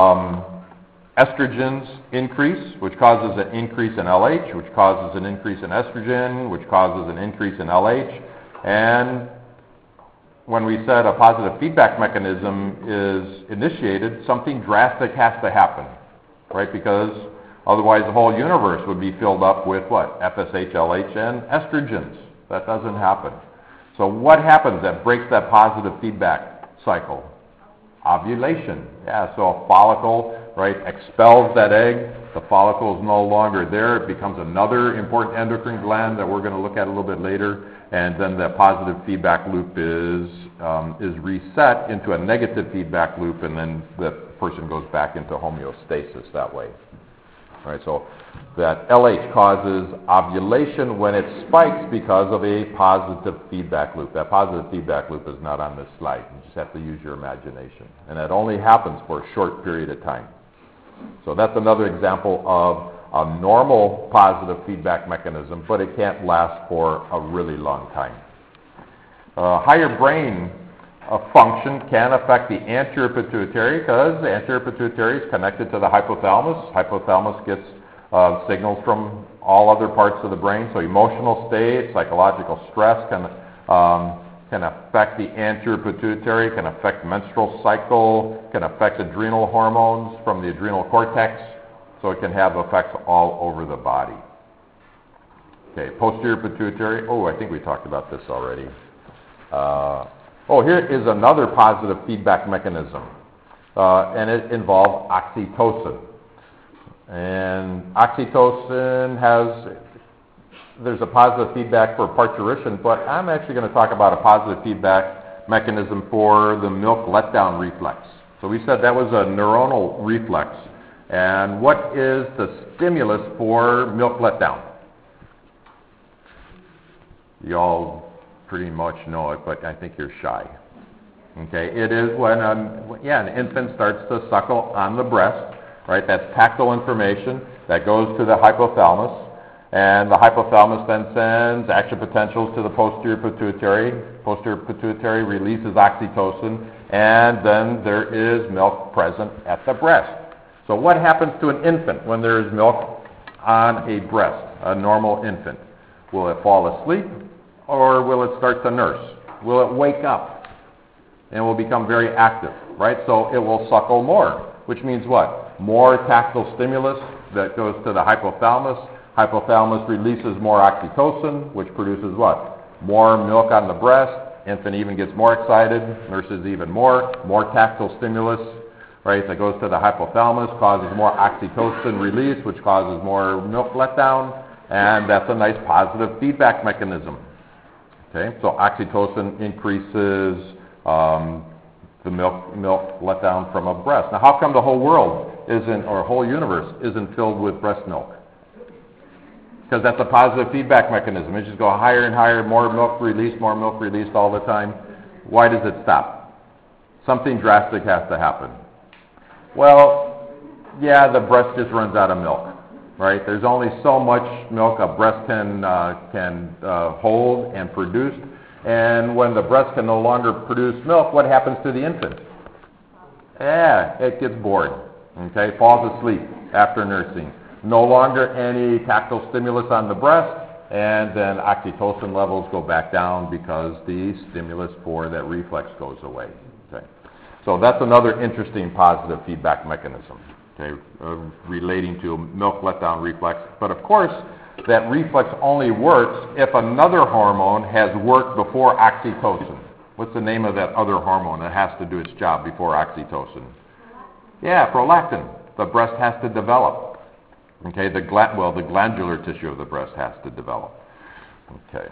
[SPEAKER 1] estrogens increase, which causes an increase in LH, which causes an increase in estrogen, which causes an increase in LH. And when we said a positive feedback mechanism is initiated, something drastic has to happen, right? Because otherwise the whole universe would be filled up with what? FSH, LH, and estrogens. That doesn't happen. So what happens that breaks that positive feedback cycle? Ovulation. Yeah, so a follicle, right, expels that egg. The follicle is no longer there. It becomes another important endocrine gland that we're going to look at a little bit later. And then the positive feedback loop is reset into a negative feedback loop, and then the person goes back into homeostasis that way. All right, so that LH causes ovulation when it spikes because of a positive feedback loop. That positive feedback loop is not on this slide. You just have to use your imagination. And that only happens for a short period of time. So that's another example of a normal positive feedback mechanism, but it can't last for a really long time. Higher brain function can affect the anterior pituitary because the anterior pituitary is connected to the hypothalamus. Hypothalamus gets signals from all other parts of the brain. So emotional state, psychological stress can affect the anterior pituitary, can affect menstrual cycle, can affect adrenal hormones from the adrenal cortex. So it can have effects all over the body. Okay, posterior pituitary. Oh, I think we talked about this already. Here is another positive feedback mechanism, and it involves oxytocin. And oxytocin there's a positive feedback for parturition, but I'm actually going to talk about a positive feedback mechanism for the milk letdown reflex. So we said that was a neuronal reflex. And what is the stimulus for milk letdown? You all pretty much know it, but I think you're shy. Okay, it is when an infant starts to suckle on the breast, right? That's tactile information that goes to the hypothalamus, and the hypothalamus then sends action potentials to the posterior pituitary. Posterior pituitary releases oxytocin, and then there is milk present at the breast. So what happens to an infant when there is milk on a breast, a normal infant? Will it fall asleep, or will it start to nurse? Will it wake up and will become very active, right? So it will suckle more, which means what? More tactile stimulus that goes to the hypothalamus. Hypothalamus releases more oxytocin, which produces what? More milk on the breast. Infant even gets more excited, nurses even more tactile stimulus, right, that goes to the hypothalamus, causes more oxytocin release, which causes more milk letdown, and that's a nice positive feedback mechanism. Okay, so oxytocin increases the milk letdown from a breast. Now, how come the whole world or whole universe isn't filled with breast milk? Because that's a positive feedback mechanism. It just go higher and higher, more milk released all the time. Why does it stop? Something drastic has to happen. Well, yeah, the breast just runs out of milk, right? There's only so much milk a breast can hold and produce. And when the breast can no longer produce milk, what happens to the infant? Yeah, it gets bored, okay, falls asleep after nursing. No longer any tactile stimulus on the breast, and then oxytocin levels go back down because the stimulus for that reflex goes away. Okay. So that's another interesting positive feedback mechanism, okay, relating to milk letdown reflex. But of course, that reflex only works if another hormone has worked before oxytocin. What's the name of that other hormone that has to do its job before oxytocin? Yeah, prolactin. The breast has to develop. Okay, the glandular tissue of the breast has to develop. Okay.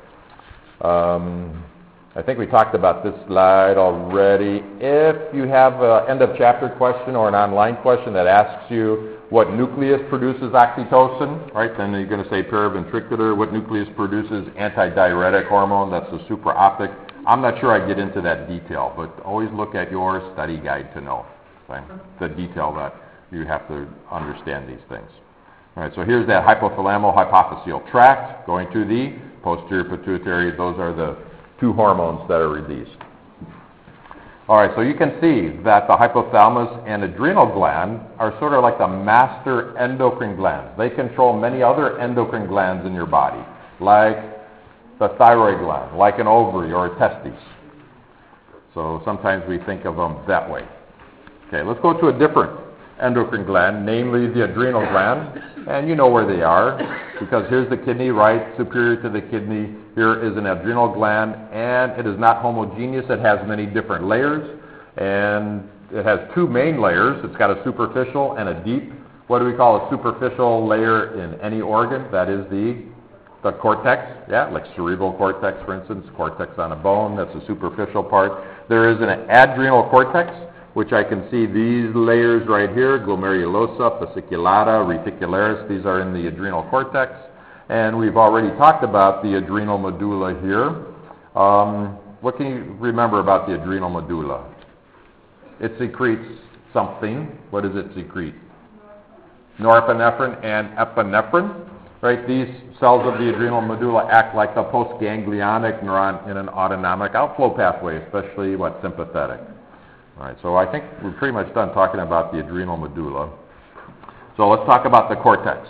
[SPEAKER 1] I think we talked about this slide already. If you have an end-of-chapter question or an online question that asks you what nucleus produces oxytocin, right, then you're going to say paraventricular. What nucleus produces antidiuretic hormone? That's the supraoptic. I'm not sure I get into that detail, but always look at your study guide to know, okay, the detail that you have to understand these things. All right, so here's that hypothalamo-hypophyseal tract going to the posterior pituitary. Those are the two hormones that are released. All right, so you can see that the hypothalamus and adrenal gland are sort of like the master endocrine glands. They control many other endocrine glands in your body, like the thyroid gland, like an ovary or a testes. So sometimes we think of them that way. Okay, let's go to a different endocrine gland, namely the adrenal gland, and you know where they are, because here's the kidney, right, superior to the kidney. Here is an adrenal gland, and it is not homogeneous. It has many different layers, and it has two main layers. It's got a superficial and a deep. What do we call a superficial layer in any organ? That is the cortex, yeah, like cerebral cortex, for instance, cortex on a bone. That's the superficial part. There is an adrenal cortex, which I can see these layers right here, glomerulosa, fasciculata, reticularis. These are in the adrenal cortex. And we've already talked about the adrenal medulla here. What can you remember about the adrenal medulla? It secretes something. What does it secrete? Norepinephrine and epinephrine. Right? These cells of the adrenal medulla act like the postganglionic neuron in an autonomic outflow pathway, especially sympathetic. All right, so I think we're pretty much done talking about the adrenal medulla. So let's talk about the cortex.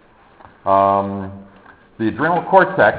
[SPEAKER 1] The adrenal cortex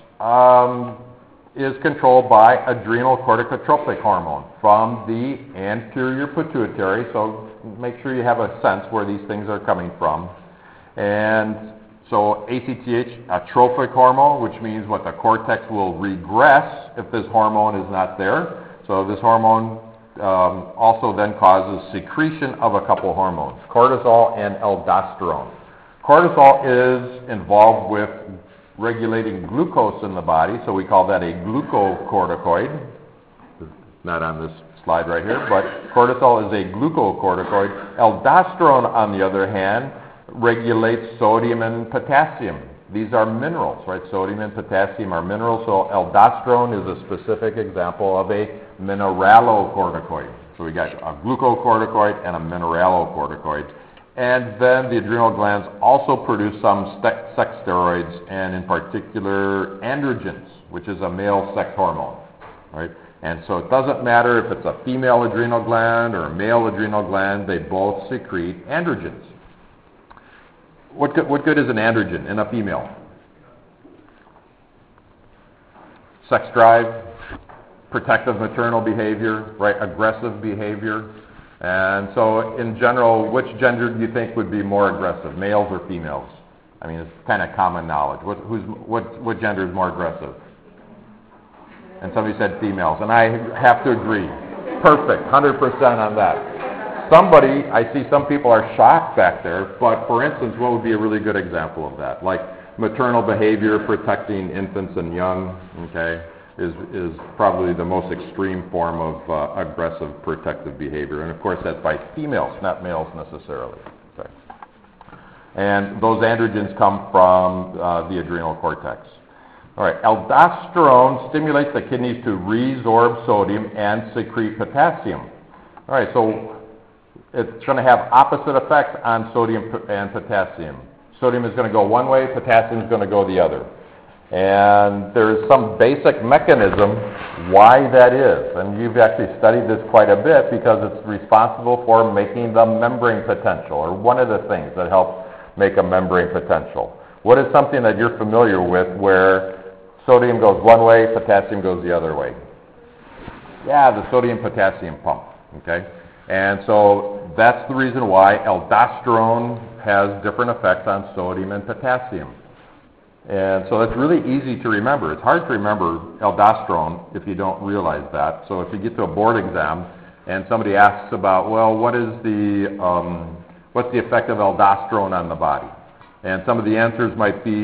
[SPEAKER 1] is controlled by adrenal corticotropic hormone from the anterior pituitary, so make sure you have a sense where these things are coming from. And so ACTH, a trophic hormone, which means the cortex will regress if this hormone is not there. So this hormone also then causes secretion of a couple hormones, cortisol and aldosterone. Cortisol is involved with regulating glucose in the body, so we call that a glucocorticoid. Not on this slide right here, but cortisol is a glucocorticoid. Aldosterone, on the other hand, regulates sodium and potassium. These are minerals, right? Sodium and potassium are minerals, so aldosterone is a specific example of a mineralocorticoid. So we got a glucocorticoid and a mineralocorticoid. And then the adrenal glands also produce some sex steroids, and in particular androgens, which is a male sex hormone, right? And so it doesn't matter if it's a female adrenal gland or a male adrenal gland, they both secrete androgens. What good is an androgen in a female? Sex drive, protective maternal behavior, right? Aggressive behavior. And so in general, which gender do you think would be more aggressive, males or females? I mean, it's kind of common knowledge. What gender is more aggressive? And somebody said females, and I have to agree. Perfect, 100% on that. I see some people are shocked back there, but for instance, what would be a really good example of that? Like maternal behavior, protecting infants and young, okay, is probably the most extreme form of aggressive protective behavior. And of course, that's by females, not males necessarily. Okay. And those androgens come from the adrenal cortex. All right, aldosterone stimulates the kidneys to resorb sodium and secrete potassium. All right, so it's going to have opposite effects on sodium and potassium. Sodium is going to go one way, potassium is going to go the other. And there is some basic mechanism why that is. And you've actually studied this quite a bit because it's responsible for making the membrane potential, or one of the things that help make a membrane potential. What is something that you're familiar with where sodium goes one way, potassium goes the other way? Yeah, the sodium-potassium pump, okay? And so that's the reason why aldosterone has different effects on sodium and potassium. And so that's really easy to remember. It's hard to remember aldosterone if you don't realize that. So if you get to a board exam and somebody asks about, well, what's the effect of aldosterone on the body? And some of the answers might be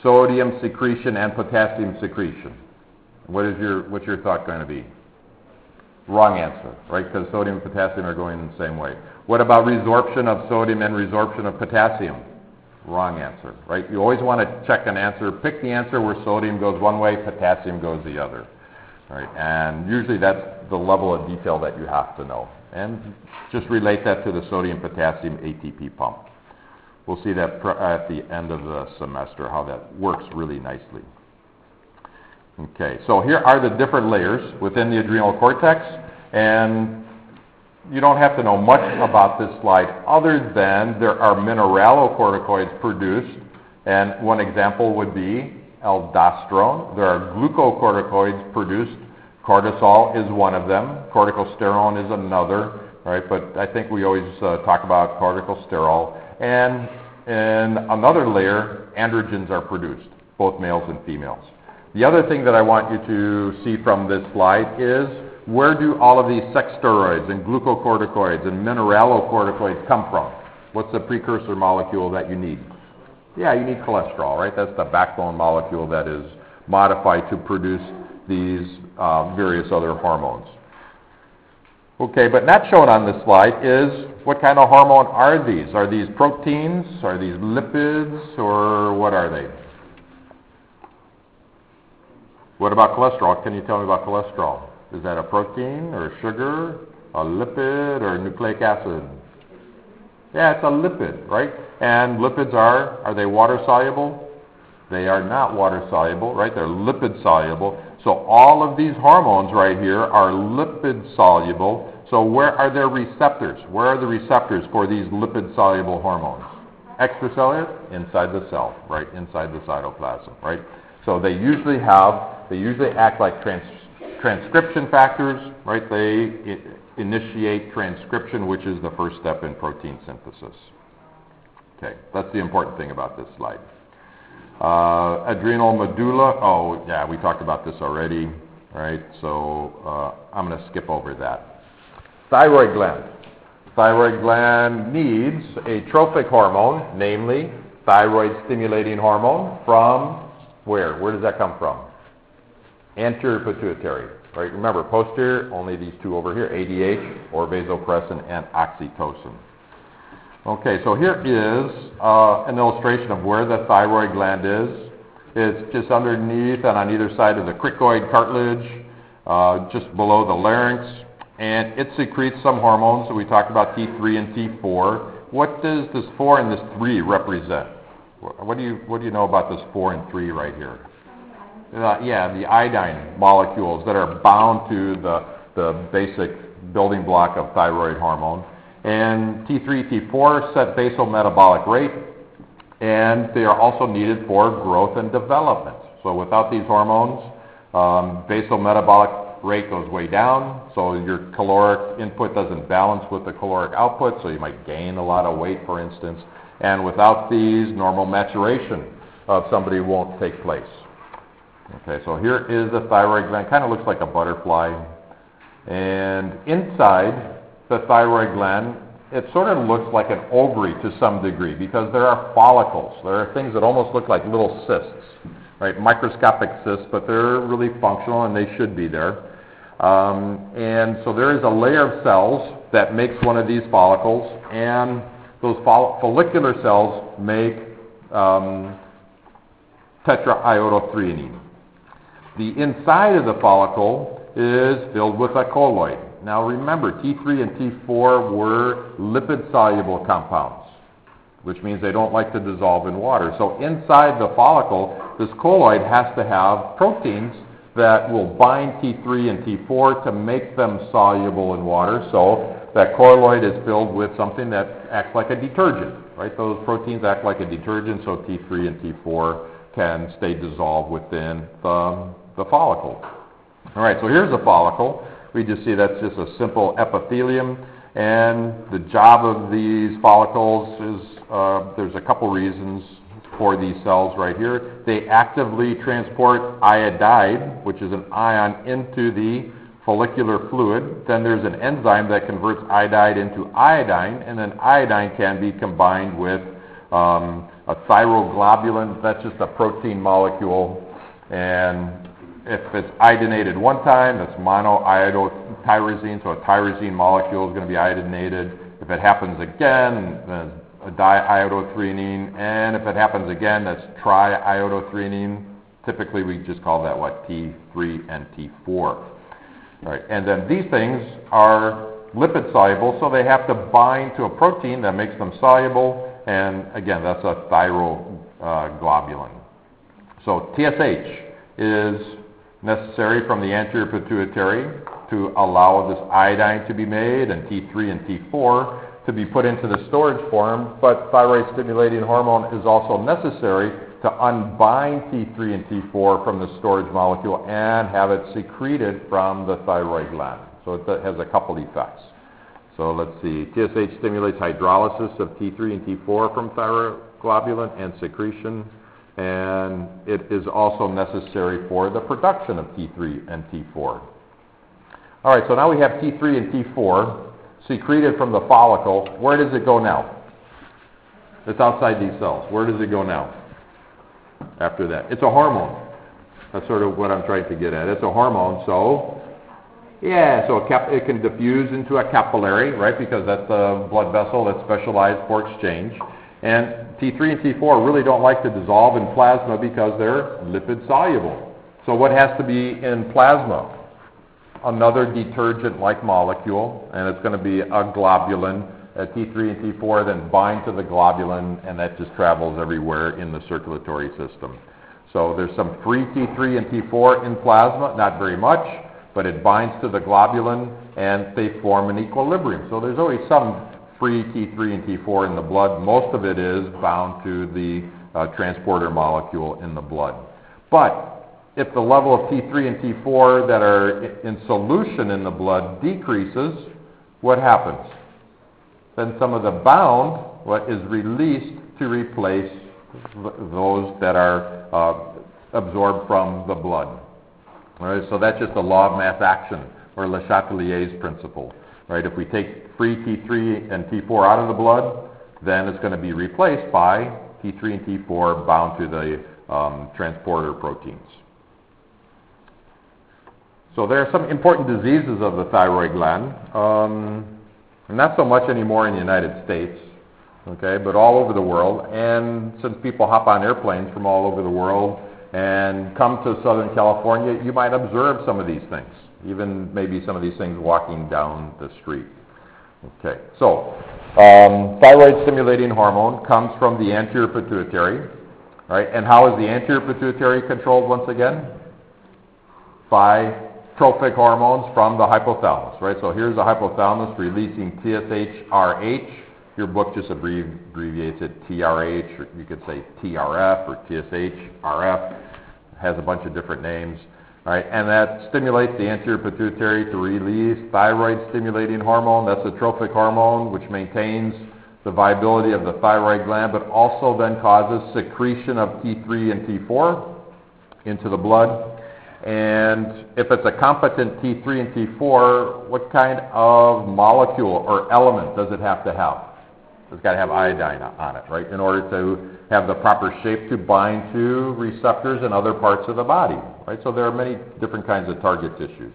[SPEAKER 1] sodium secretion and potassium secretion. What's your thought going to be? Wrong answer, right? Because sodium and potassium are going in the same way. What about resorption of sodium and resorption of potassium? Wrong answer, right? You always want to check an answer. Pick the answer where sodium goes one way, potassium goes the other, right? And usually that's the level of detail that you have to know. And just relate that to the sodium-potassium ATP pump. We'll see that at the end of the semester, how that works really nicely. Okay, so here are the different layers within the adrenal cortex, and you don't have to know much about this slide other than there are mineralocorticoids produced, and one example would be aldosterone. There are glucocorticoids produced. Cortisol is one of them. Corticosterone is another, right? But I think we always talk about corticosterol. And in another layer, androgens are produced, both males and females. The other thing that I want you to see from this slide is where do all of these sex steroids and glucocorticoids and mineralocorticoids come from? What's the precursor molecule that you need? Yeah, you need cholesterol, right? That's the backbone molecule that is modified to produce these various other hormones. Okay, but not shown on this slide is what kind of hormone are these? Are these proteins? Are these lipids? Or what are they? What about cholesterol? Can you tell me about cholesterol? Is that a protein or a sugar, a lipid or nucleic acid? Yeah, it's a lipid, right? And lipids are they water soluble? They are not water soluble, right? They're lipid soluble. So all of these hormones right here are lipid soluble. So where are their receptors? Where are the receptors for these lipid soluble hormones? Extracellular? Inside the cell, right? Inside the cytoplasm, right? So they usually act like transcription factors, right? They initiate transcription, which is the first step in protein synthesis. Okay, that's the important thing about this slide. Adrenal medulla, oh yeah, we talked about this already, right? So I'm going to skip over that. Thyroid gland. Thyroid gland needs a trophic hormone, namely thyroid stimulating hormone from where? Where does that come from? Anterior pituitary, right? Remember, posterior, only these two over here, ADH or vasopressin and oxytocin. Okay, so here is an illustration of where the thyroid gland is. It's just underneath and on either side of the cricoid cartilage, just below the larynx, and it secretes some hormones. So we talked about T3 and T4. What does this 4 and this 3 represent? What do you know about this 4 and 3 right here? Yeah, the iodine molecules that are bound to the basic building block of thyroid hormone. And T3, T4 set basal metabolic rate, and they are also needed for growth and development. So without these hormones, basal metabolic rate goes way down, so your caloric input doesn't balance with the caloric output, so you might gain a lot of weight, for instance. And without these, normal maturation of somebody won't take place. Okay, so here is the thyroid gland. Kind of looks like a butterfly. And inside the thyroid gland, it sort of looks like an ovary to some degree because there are follicles. There are things that almost look like little cysts, right? Microscopic cysts, but they're really functional and they should be there. And so there is a layer of cells that makes one of these follicles, and those follicular cells make tetraiodothyronine. The inside of the follicle is filled with a colloid. Now remember, T3 and T4 were lipid-soluble compounds, which means they don't like to dissolve in water. So inside the follicle, this colloid has to have proteins that will bind T3 and T4 to make them soluble in water. So that colloid is filled with something that acts like a detergent, right? Those proteins act like a detergent, so T3 and T4 can stay dissolved within the follicle. All right, so here's the follicle. We just see that's just a simple epithelium, and the job of these follicles is there's a couple reasons for these cells right here. They actively transport iodide, which is an ion, into the follicular fluid. Then there's an enzyme that converts iodide into iodine, and then iodine can be combined with A thyroglobulin, that's just a protein molecule, and if it's iodinated one time, that's monoiodotyrosine, so a tyrosine molecule is going to be iodinated. If it happens again, then a diiodothyronine, and if it happens again, that's triiodothyronine. Typically, we just call that, T3 and T4. All right, and then these things are lipid soluble, so they have to bind to a protein that makes them soluble, and again, that's a thyroglobulin. So TSH is necessary from the anterior pituitary to allow this iodine to be made, and T3 and T4 to be put into the storage form, but thyroid-stimulating hormone is also necessary to unbind T3 and T4 from the storage molecule and have it secreted from the thyroid gland. So it has a couple effects. So let's see, TSH stimulates hydrolysis of T3 and T4 from thyroglobulin and secretion, and it is also necessary for the production of T3 and T4. All right, so now we have T3 and T4 secreted from the follicle. Where does it go now? It's outside these cells. Where does it go now after that? It's a hormone. That's sort of what I'm trying to get at. It's a hormone, so it can diffuse into a capillary, right, because that's a blood vessel that's specialized for exchange. And T3 and T4 really don't like to dissolve in plasma because they're lipid soluble. So what has to be in plasma? Another detergent-like molecule, and it's going to be a globulin. T3 and T4 then bind to the globulin, and that just travels everywhere in the circulatory system. So there's some free T3 and T4 in plasma, not very much, but it binds to the globulin, and they form an equilibrium. So there's always some free T3 and T4 in the blood. Most of it is bound to the transporter molecule in the blood. But if the level of T3 and T4 that are in solution in the blood decreases, what happens? Then some of the bound is released to replace those that are absorbed from the blood. All right, so that's just a law of mass action, or Le Chatelier's principle. Right? If we take free T3 and T4 out of the blood, then it's going to be replaced by T3 and T4 bound to the transporter proteins. So there are some important diseases of the thyroid gland, not so much anymore in the United States, okay, but all over the world. And since people hop on airplanes from all over the world and come to Southern California, you might observe some of these things, even maybe some of these things walking down the street. Okay, so thyroid-stimulating hormone comes from the anterior pituitary, right? And how is the anterior pituitary controlled once again? By trophic hormones from the hypothalamus, right? So here's the hypothalamus releasing TSH-RH. Your book just abbreviates it TRH, or you could say TRF or TSH-RF. It has a bunch of different names. All right, and that stimulates the anterior pituitary to release thyroid-stimulating hormone. That's a trophic hormone, which maintains the viability of the thyroid gland, but also then causes secretion of T3 and T4 into the blood. And if it's a competent T3 and T4, what kind of molecule or element does it have to have? It's got to have iodine on it, right, in order to have the proper shape to bind to receptors in other parts of the body, right? So there are many different kinds of target tissues.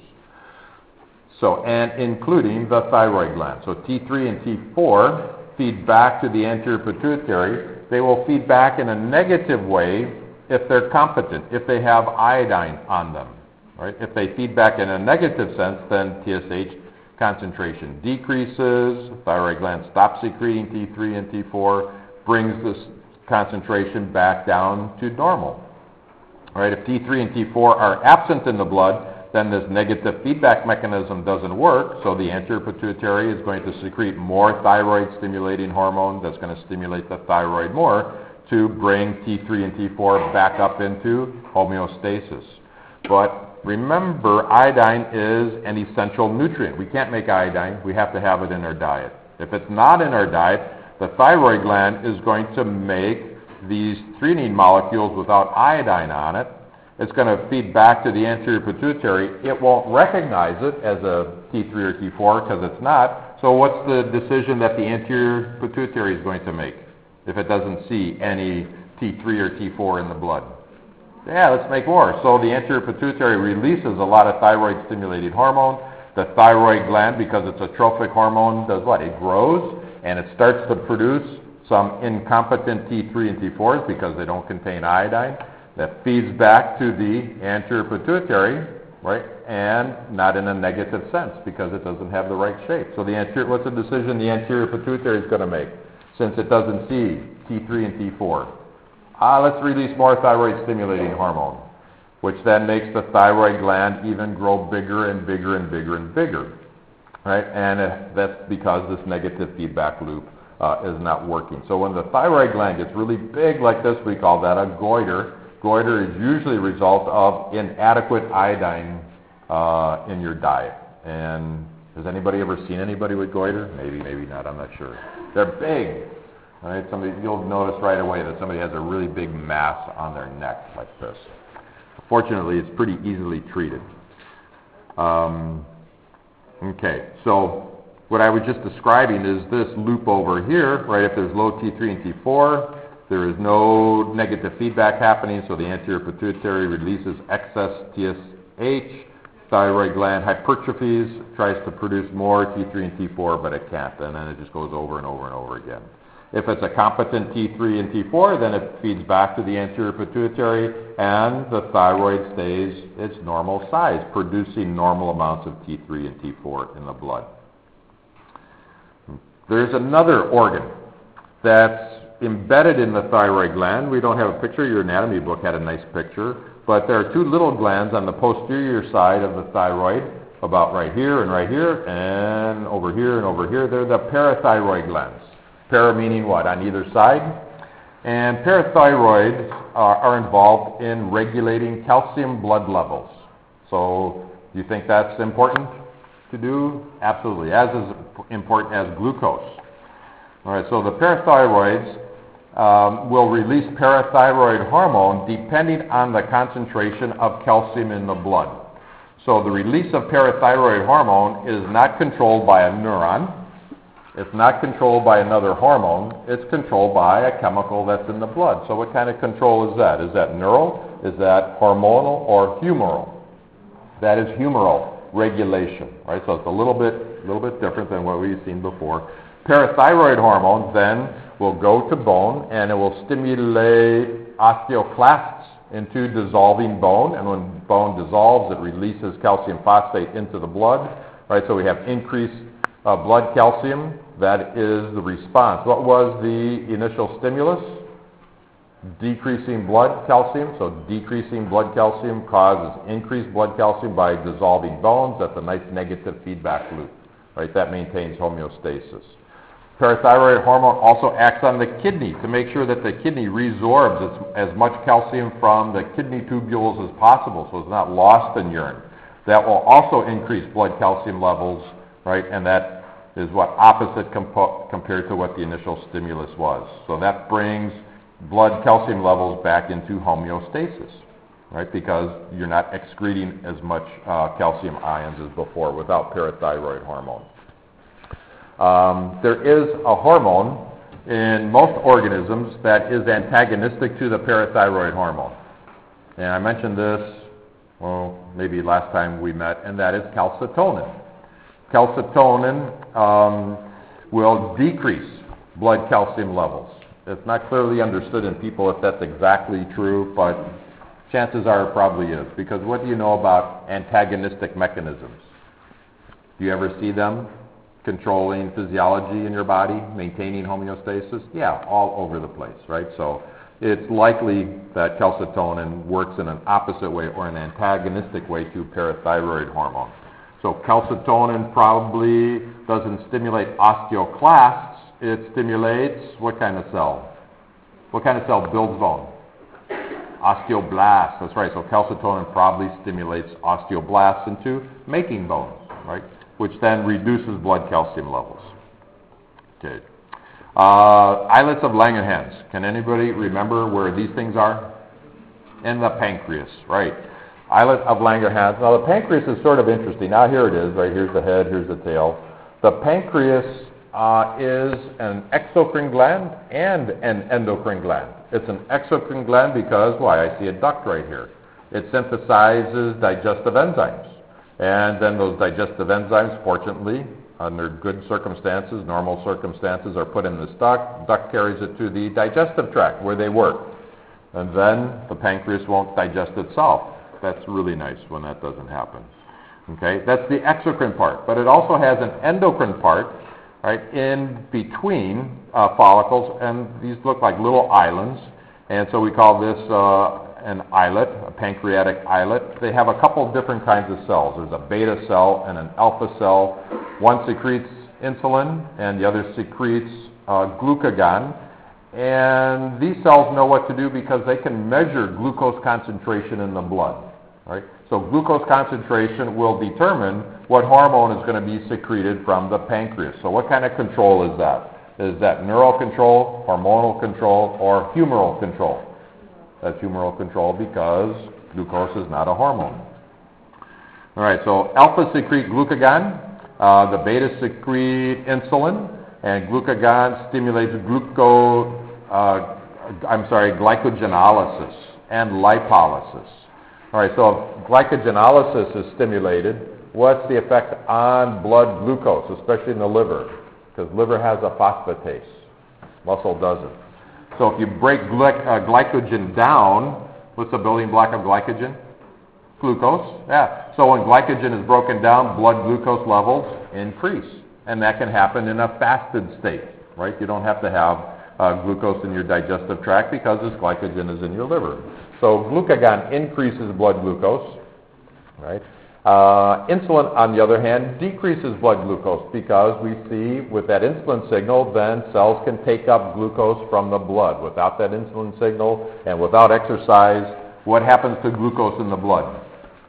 [SPEAKER 1] So, and including the thyroid gland. So T3 and T4 feed back to the anterior pituitary. They will feed back in a negative way if they're competent, if they have iodine on them, right? If they feed back in a negative sense, then TSH concentration decreases, thyroid gland stops secreting T3 and T4, brings this concentration back down to normal. All right, if T3 and T4 are absent in the blood, then this negative feedback mechanism doesn't work, so the anterior pituitary is going to secrete more thyroid-stimulating hormone that's going to stimulate the thyroid more to bring T3 and T4 back up into homeostasis. But remember, iodine is an essential nutrient. We can't make iodine. We have to have it in our diet. If it's not in our diet, the thyroid gland is going to make these threonine molecules without iodine on it. It's going to feed back to the anterior pituitary. It won't recognize it as a T3 or T4 because it's not. So what's the decision that the anterior pituitary is going to make? if it doesn't see any T3 or T4 in the blood? Yeah, let's make more. So the anterior pituitary releases a lot of thyroid-stimulating hormone. The thyroid gland, because it's a trophic hormone, does what? It grows, and it starts to produce some incompetent T3 and T4s because they don't contain iodine. That feeds back to the anterior pituitary, right? And not in a negative sense because it doesn't have the right shape. So the anterior, what's the decision the anterior pituitary is going to make since it doesn't see T3 and T4? Let's release more thyroid-stimulating hormone, which then makes the thyroid gland even grow bigger and bigger and bigger and bigger, right? And that's because this negative feedback loop is not working. So when the thyroid gland gets really big like this, we call that a goiter. Goiter is usually a result of inadequate iodine in your diet. And has anybody ever seen anybody with goiter? Maybe, maybe not, I'm not sure. They're big. Right? You'll notice right away that somebody has a really big mass on their neck like this. Fortunately, it's pretty easily treated. Okay, so what I was just describing is this loop over here, right? If there's low T3 and T4, there is no negative feedback happening, so the anterior pituitary releases excess TSH. Thyroid gland hypertrophies, tries to produce more T3 and T4, but it can't, and then it just goes over and over and over again. If it's a competent T3 and T4, then it feeds back to the anterior pituitary, and the thyroid stays its normal size, producing normal amounts of T3 and T4 in the blood. There's another organ that's embedded in the thyroid gland. We don't have a picture. Your anatomy book had a nice picture. But there are two little glands on the posterior side of the thyroid, about right here, and over here, and over here. They're the parathyroid glands. Para meaning what? On either side. And parathyroids are involved in regulating calcium blood levels. So do you think that's important to do? Absolutely. As is important as glucose. All right, so the parathyroids will release parathyroid hormone depending on the concentration of calcium in the blood. So the release of parathyroid hormone is not controlled by a neuron. It's not controlled by another hormone. It's controlled by a chemical that's in the blood. So what kind of control is that? Is that neural? Is that hormonal or humoral? That is humoral regulation, right? So it's a little bit different than what we've seen before. Parathyroid hormone then will go to bone, and it will stimulate osteoclasts into dissolving bone, and when bone dissolves, it releases calcium phosphate into the blood, right? So we have increased blood calcium. That is the response. What was the initial stimulus? Decreasing blood calcium. So decreasing blood calcium causes increased blood calcium by dissolving bones. That's a nice negative feedback loop, right? That maintains homeostasis. Parathyroid hormone also acts on the kidney to make sure that the kidney resorbs as much calcium from the kidney tubules as possible, so it's not lost in urine. That will also increase blood calcium levels, right? And that is what opposite compared to what the initial stimulus was. So that brings blood calcium levels back into homeostasis, right? Because you're not excreting as much calcium ions as before without parathyroid hormone. There is a hormone in most organisms that is antagonistic to the parathyroid hormone. And I mentioned this, well, maybe last time we met, and that is calcitonin. Calcitonin will decrease blood calcium levels. It's not clearly understood in people if that's exactly true, but chances are it probably is. Because what do you know about antagonistic mechanisms? Do you ever see them controlling physiology in your body, maintaining homeostasis? Yeah, all over the place, right? So it's likely that calcitonin works in an opposite way or an antagonistic way to parathyroid hormone. So calcitonin probably doesn't stimulate osteoclasts. It stimulates what kind of cell? What kind of cell builds bone? Osteoblasts. That's right. So calcitonin probably stimulates osteoblasts into making bone, right? Which then reduces blood calcium levels. Okay. Islets of Langerhans. Can anybody remember where these things are? In the pancreas, right. Islet of Langerhans. Now the pancreas is sort of interesting. Now here it is, right? Here's the head, here's the tail. The pancreas is an exocrine gland and an endocrine gland. It's an exocrine gland because, why? I see a duct right here. It synthesizes digestive enzymes. And then those digestive enzymes, fortunately, under good circumstances, normal circumstances, are put in this duct. Duct carries it to the digestive tract where they work. And then the pancreas won't digest itself. That's really nice when that doesn't happen. Okay, that's the exocrine part. But it also has an endocrine part, right, in between follicles, and these look like little islands. And so we call this an islet, a pancreatic islet. They have a couple different kinds of cells. There's a beta cell and an alpha cell. One secretes insulin and the other secretes glucagon. And these cells know what to do because they can measure glucose concentration in the blood. Right? So glucose concentration will determine what hormone is going to be secreted from the pancreas. So what kind of control is that? Is that neural control, hormonal control, or humoral control? That's humoral control because glucose is not a hormone. All right, so alpha secrete glucagon, the beta secrete insulin, and glucagon stimulates glycogenolysis and lipolysis. All right, so if glycogenolysis is stimulated, what's the effect on blood glucose, especially in the liver? Because liver has a phosphatase. Muscle doesn't. So if you break glycogen down, what's the building block of glycogen? Glucose. Yeah. So when glycogen is broken down, blood glucose levels increase. And that can happen in a fasted state, right? You don't have to have glucose in your digestive tract because this glycogen is in your liver. So glucagon increases blood glucose, right? Insulin, on the other hand, decreases blood glucose because we see with that insulin signal, then cells can take up glucose from the blood. Without that insulin signal and without exercise, what happens to glucose in the blood?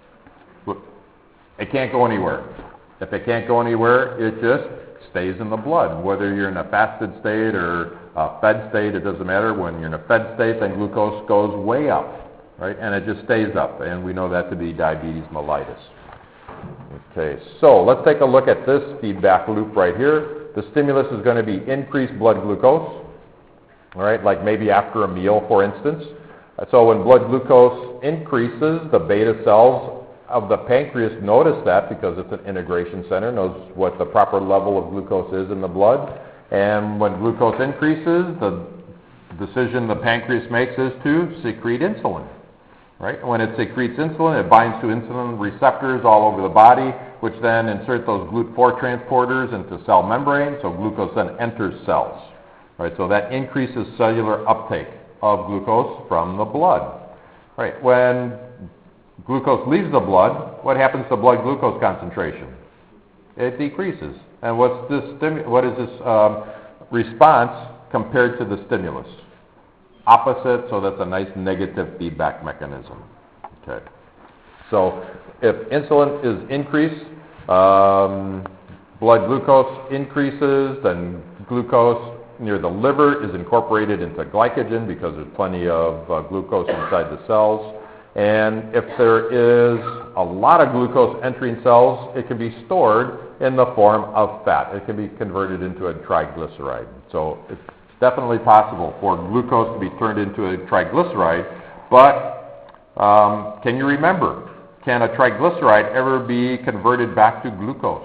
[SPEAKER 1] It can't go anywhere. If it can't go anywhere, it just stays in the blood. Whether you're in a fasted state or a fed state, it doesn't matter. When you're in a fed state, then glucose goes way up, right? And it just stays up. And we know that to be diabetes mellitus. Okay, so let's take a look at this feedback loop right here. The stimulus is going to be increased blood glucose, all right, like maybe after a meal, for instance. So when blood glucose increases, the beta cells of the pancreas notice that because it's an integration center, knows what the proper level of glucose is in the blood. And when glucose increases, the decision the pancreas makes is to secrete insulin. Right? When it secretes insulin, it binds to insulin receptors all over the body, which then insert those GLUT4 transporters into cell membrane, so glucose then enters cells. Right? So that increases cellular uptake of glucose from the blood. Right? When glucose leaves the blood, what happens to blood glucose concentration? It decreases. And what is this response compared to the stimulus? Opposite, so that's a nice negative feedback mechanism. Okay. So if insulin is increased, blood glucose increases, then glucose near the liver is incorporated into glycogen because there's plenty of glucose inside the cells. And if there is a lot of glucose entering cells, it can be stored in the form of fat. It can be converted into a triglyceride. So it's definitely possible for glucose to be turned into a triglyceride, but can you remember, can a triglyceride ever be converted back to glucose?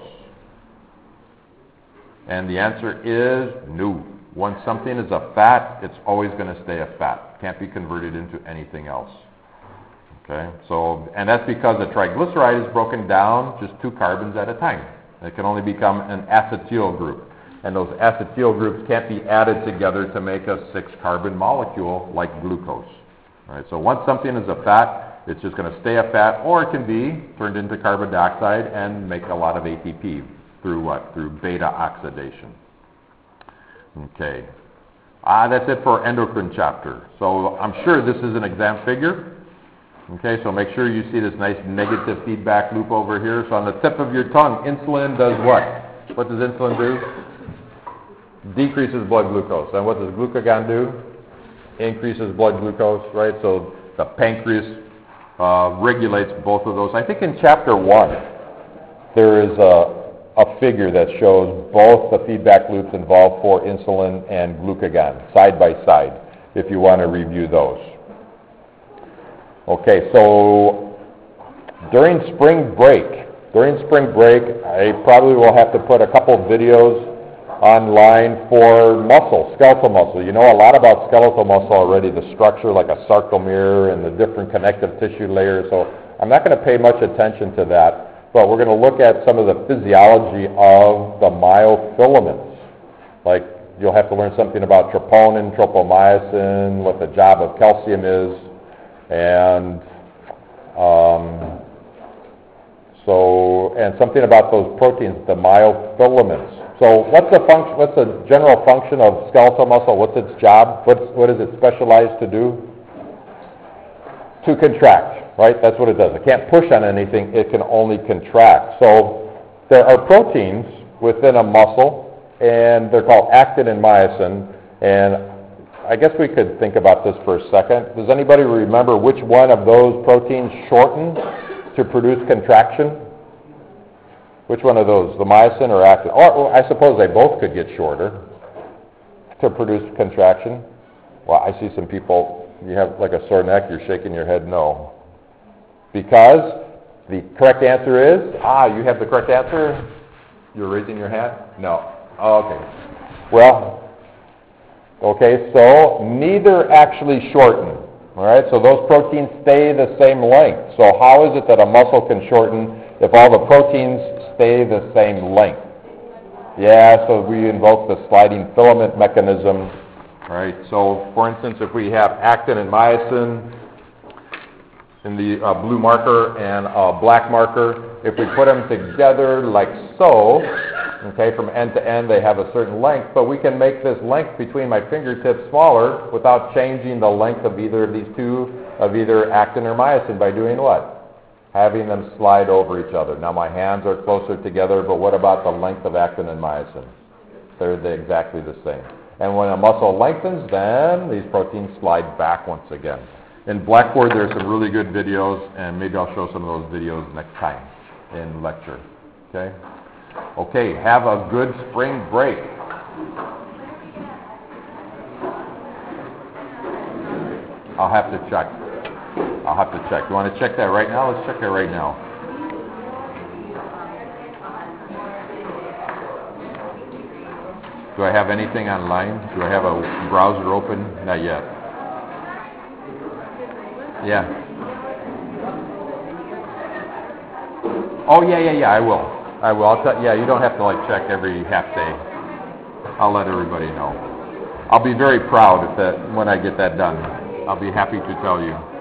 [SPEAKER 1] And the answer is no. Once something is a fat, it's always going to stay a fat. Can't be converted into anything else. Okay, so, and that's because a triglyceride is broken down just 2 carbons at a time. It can only become an acetyl group. And those acetyl groups can't be added together to make a 6-carbon molecule like glucose. All right, so once something is a fat, it's just going to stay a fat, or it can be turned into carbon dioxide and make a lot of ATP through what? Through beta oxidation. Okay. That's it for endocrine chapter. So I'm sure this is an exam figure. Okay, so make sure you see this nice negative feedback loop over here. So on the tip of your tongue, insulin does what? What does insulin do? Decreases blood glucose. And what does glucagon do? Increases blood glucose, right? So the pancreas regulates both of those. I think in chapter 1, there is a figure that shows both the feedback loops involved for insulin and glucagon, side by side, if you want to review those. Okay, so during spring break, I probably will have to put a couple videos online for muscle, skeletal muscle. You know a lot about skeletal muscle already, the structure like a sarcomere and the different connective tissue layers, so I'm not going to pay much attention to that, but we're going to look at some of the physiology of the myofilaments. Like you'll have to learn something about troponin, tropomyosin, what the job of calcium is, and and something about those proteins, the myofilaments. So what's the general function of skeletal muscle? What's its job? What is it specialized to do? To contract, right? That's what it does. It can't push on anything. It can only contract. So there are proteins within a muscle, and they're called actin and myosin. And I guess we could think about this for a second. Does anybody remember which one of those proteins shorten to produce contraction? Which one of those, the myosin or actin? Or I suppose they both could get shorter to produce contraction. Well, I see some people, you have like a sore neck, you're shaking your head no. Because the correct answer is, you have the correct answer? You're raising your hand? No. Okay. Well, okay, so neither actually shorten. All right, so those proteins stay the same length. So how is it that a muscle can shorten if all the proteins stay the same length? Yeah, so we invoke the sliding filament mechanism. All right, so for instance, if we have actin and myosin in the blue marker and a black marker, if we put them together like so, okay, from end to end they have a certain length, but we can make this length between my fingertips smaller without changing the length of either of these two, of either actin or myosin, by doing what? Having them slide over each other. Now my hands are closer together, but what about the length of actin and myosin? They're exactly the same. And when a muscle lengthens, then these proteins slide back once again. In Blackboard, there's some really good videos, and maybe I'll show some of those videos next time in lecture. Okay? Okay, have a good spring break. I'll have to check. You want to check that right now? Let's check that right now. Do I have anything online? Do I have a browser open? Not yet. Yeah. Oh, yeah, I will. You don't have to check every half day. I'll let everybody know. I'll be very proud when I get that done. I'll be happy to tell you.